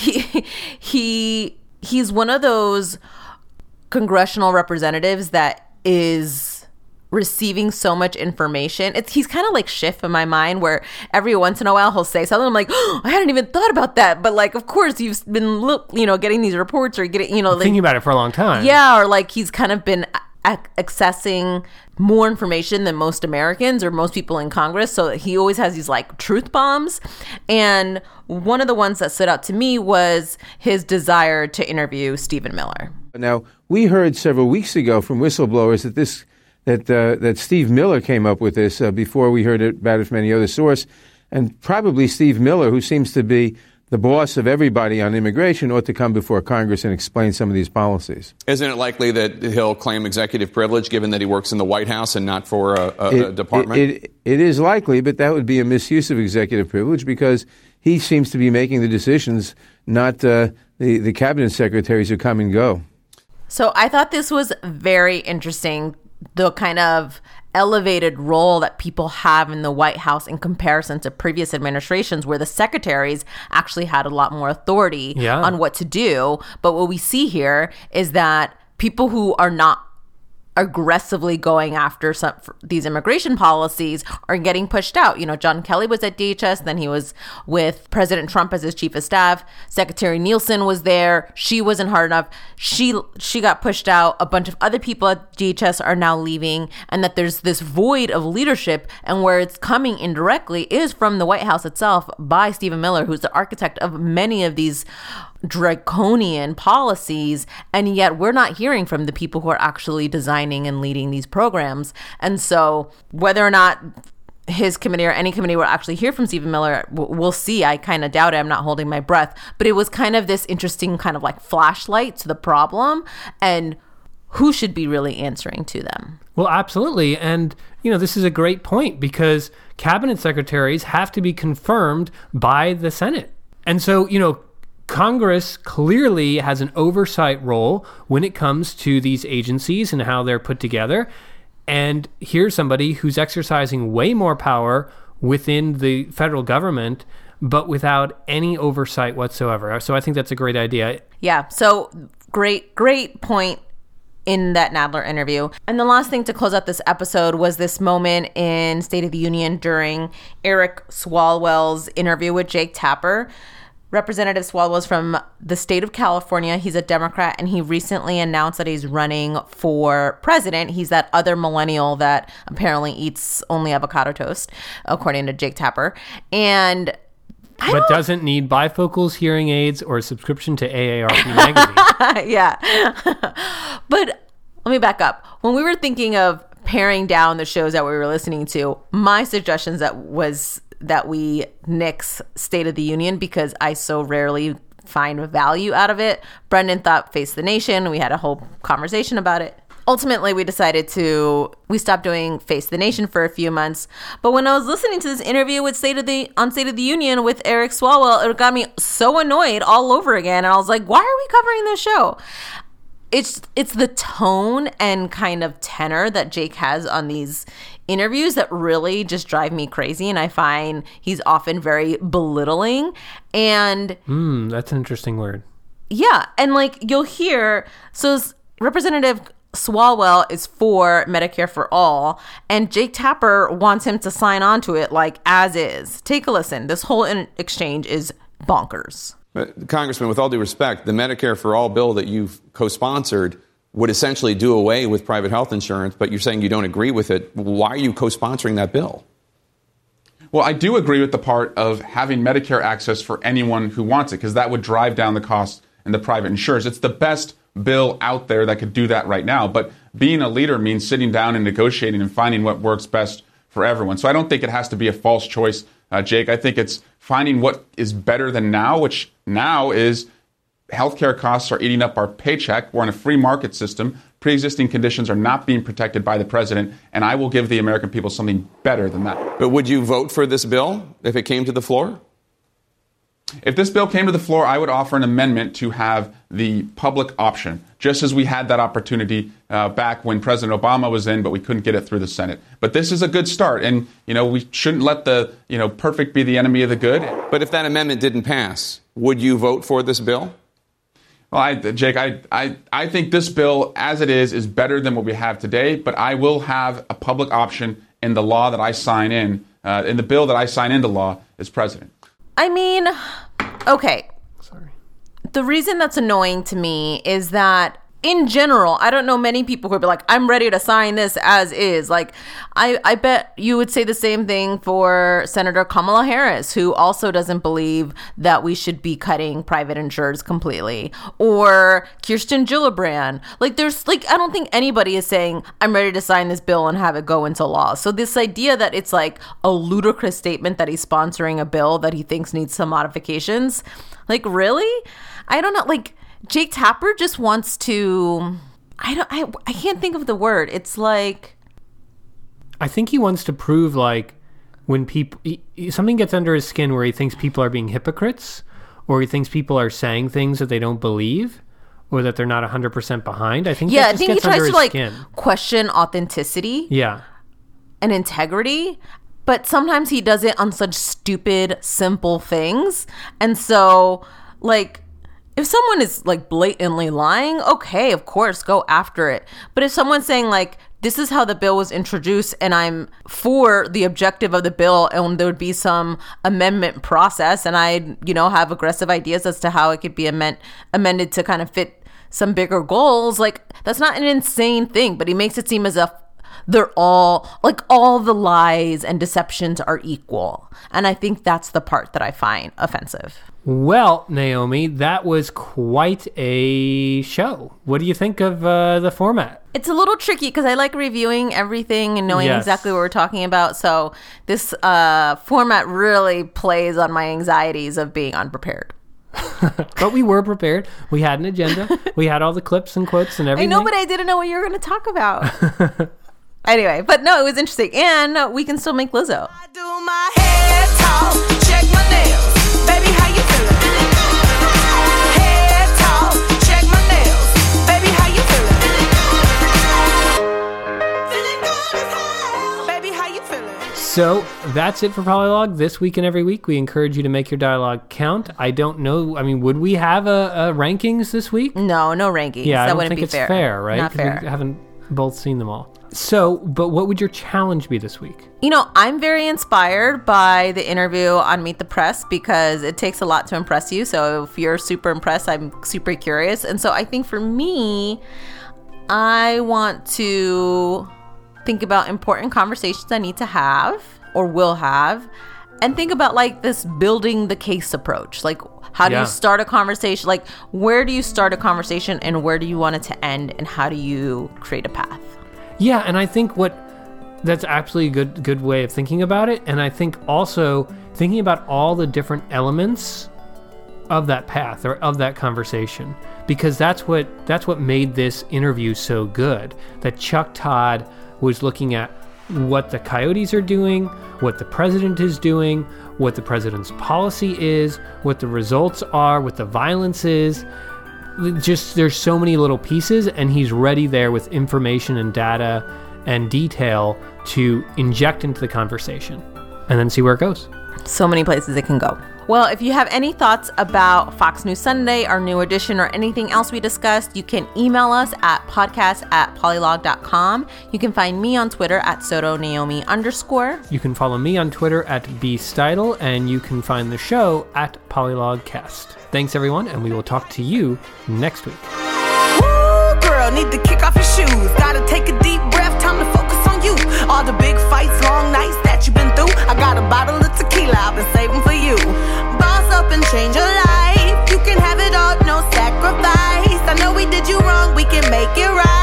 he's one of those congressional representatives that is receiving so much information. He's kind of like Schiff in my mind, where every once in a while he'll say something, I'm like, oh, I hadn't even thought about that. But like, of course, you've been getting these reports or getting, like, thinking about it for a long time. Yeah, or like he's kind of been accessing more information than most Americans or most people in Congress. So he always has these like truth bombs. And one of the ones that stood out to me was his desire to interview Stephen Miller. Now, we heard several weeks ago from whistleblowers that Steve Miller came up with this before we heard about it from any other source. And probably Steve Miller, who seems to be the boss of everybody on immigration, ought to come before Congress and explain some of these policies. Isn't it likely that he'll claim executive privilege, given that he works in the White House and not for a department? It is likely, but that would be a misuse of executive privilege, because he seems to be making the decisions, not the cabinet secretaries who come and go. So I thought this was very interesting, the kind of elevated role that people have in the White House in comparison to previous administrations, where the secretaries actually had a lot more authority on what to do. But what we see here is that people who are not aggressively going after these immigration policies are getting pushed out. You know, John Kelly was at DHS, then he was with President Trump as his chief of staff. Secretary Nielsen was there. She wasn't hard enough. She got pushed out. A bunch of other people at DHS are now leaving, and that there's this void of leadership, and where it's coming indirectly is from the White House itself by Stephen Miller, who's the architect of many of these draconian policies, and yet we're not hearing from the people who are actually designing and leading these programs. And so whether or not his committee or any committee will actually hear from Stephen Miller, we'll see. I kind of doubt it. I'm not holding my breath. But it was kind of this interesting kind of like flashlight to the problem and who should be really answering to them. Well, absolutely. And, this is a great point, because cabinet secretaries have to be confirmed by the Senate. And so, Congress clearly has an oversight role when it comes to these agencies and how they're put together. And here's somebody who's exercising way more power within the federal government, but without any oversight whatsoever. So I think that's a great idea. Yeah. So great point in that Nadler interview. And the last thing to close out this episode was this moment in State of the Union during Eric Swalwell's interview with Jake Tapper. Representative Swalwell's from the state of California. He's a Democrat, and he recently announced that he's running for president. He's that other millennial that apparently eats only avocado toast, according to Jake Tapper. But doesn't need bifocals, hearing aids, or a subscription to AARP magazine. Yeah. But let me back up. When we were thinking of paring down the shows that we were listening to, my suggestions that we nix State of the Union because I so rarely find value out of it. Brendan thought Face the Nation. We had a whole conversation about it. Ultimately, we stopped doing Face the Nation for a few months. But when I was listening to this interview with State of the Union with Eric Swalwell, it got me so annoyed all over again. And I was like, why are we covering this show? It's the tone and kind of tenor that Jake has on these interviews that really just drive me crazy. And I find he's often very belittling. And that's an interesting word. Yeah. And you'll hear, so Representative Swalwell is for Medicare for all, and Jake Tapper wants him to sign on to it as is. Take a listen. This whole exchange is bonkers. Congressman, with all due respect, the Medicare for All bill that you've co-sponsored would essentially do away with private health insurance, but you're saying you don't agree with it. Why are you co-sponsoring that bill? Well, I do agree with the part of having Medicare access for anyone who wants it, because that would drive down the cost in the private insurers. It's the best bill out there that could do that right now. But being a leader means sitting down and negotiating and finding what works best for everyone. So I don't think it has to be a false choice, Jake. I think it's finding what is better than now, which now is healthcare costs are eating up our paycheck. We're in a free market system. Pre-existing conditions are not being protected by the president, and I will give the American people something better than that. But would you vote for this bill if it came to the floor? If this bill came to the floor, I would offer an amendment to have the public option, just as we had that opportunity back when President Obama was in, but we couldn't get it through the Senate. But this is a good start, and we shouldn't let the perfect be the enemy of the good. But if that amendment didn't pass, would you vote for this bill? Well, Jake, I think this bill, as it is better than what we have today, but I will have a public option in the law that I sign in the bill that I sign into law as president. I mean, okay. Sorry. The reason that's annoying to me is that in general, I don't know many people who would be like, I'm ready to sign this as is. I bet you would say the same thing for Senator Kamala Harris, who also doesn't believe that we should be cutting private insurers completely. Or Kirsten Gillibrand. I don't think anybody is saying, I'm ready to sign this bill and have it go into law. So this idea that it's a ludicrous statement that he's sponsoring a bill that he thinks needs some modifications. Really? I don't know. Jake Tapper just wants to, I can't think of the word. It's I think he wants to prove when people, something gets under his skin where he thinks people are being hypocrites, or he thinks people are saying things that they don't believe, or that they're not 100% behind. I think that just gets under his skin. Question authenticity. Yeah. And integrity. But sometimes he does it on such stupid, simple things. And so, if someone is blatantly lying, okay, of course, go after it. But if someone's saying this is how the bill was introduced and I'm for the objective of the bill and there would be some amendment process and I, have aggressive ideas as to how it could be amended to kind of fit some bigger goals, that's not an insane thing, but he makes it seem as if they're all the lies and deceptions are equal. And I think that's the part that I find offensive. Well, Naomi, that was quite a show. What do you think of the format? It's a little tricky because I like reviewing everything and knowing exactly what we're talking about. So this format really plays on my anxieties of being unprepared. But we were prepared. We had an agenda. We had all the clips and quotes and everything. I know, but I didn't know what you were going to talk about. Anyway, but no, it was interesting. And we can still make Lizzo. I do my hair talk, check my nails. Baby, how you feeling? Hair talk, check my nails. Baby, how you feeling? Feeling good as hell. Baby, how you feeling? So that's it for Polylog this week and every week. We encourage you to make your dialogue count. I don't know. I mean, would we have a rankings this week? No rankings. Yeah, that I don't wouldn't think be it's fair. fair, right? Not fair. We haven't both seen them all. So, but what would your challenge be this week? I'm very inspired by the interview on Meet the Press because it takes a lot to impress you. So if you're super impressed, I'm super curious. And so I think for me, I want to think about important conversations I need to have or will have, and think about like this building the case approach. Like, how do you start a conversation? Like, where do you start a conversation and where do you want it to end? And how do you create a path? Yeah, and I think that's absolutely a good way of thinking about it. And I think also thinking about all the different elements of that path or of that conversation, because that's what made this interview so good. That Chuck Todd was looking at what the Coyotes are doing, what the president is doing, what the president's policy is, what the results are, what the violence is. Just there's so many little pieces, and he's ready there with information and data and detail to inject into the conversation and then see where it goes. So many places it can go. Well, if you have any thoughts about Fox News Sunday, our new edition, or anything else we discussed, you can email us at podcast@polylog.com. You can find me on Twitter at SotoNaomi_. You can follow me on Twitter at bstidle, and you can find the show at PolylogCast. Thanks, everyone, and we will talk to you next week. Woo, girl, need to kick off your shoes. Gotta take a deep breath, time to focus on you. All the big fights, long nights that you've been through. I got a bottle of tequila I've been saving for you. Boss up and change your life. You can have it all, no sacrifice. I know we did you wrong, we can make it right.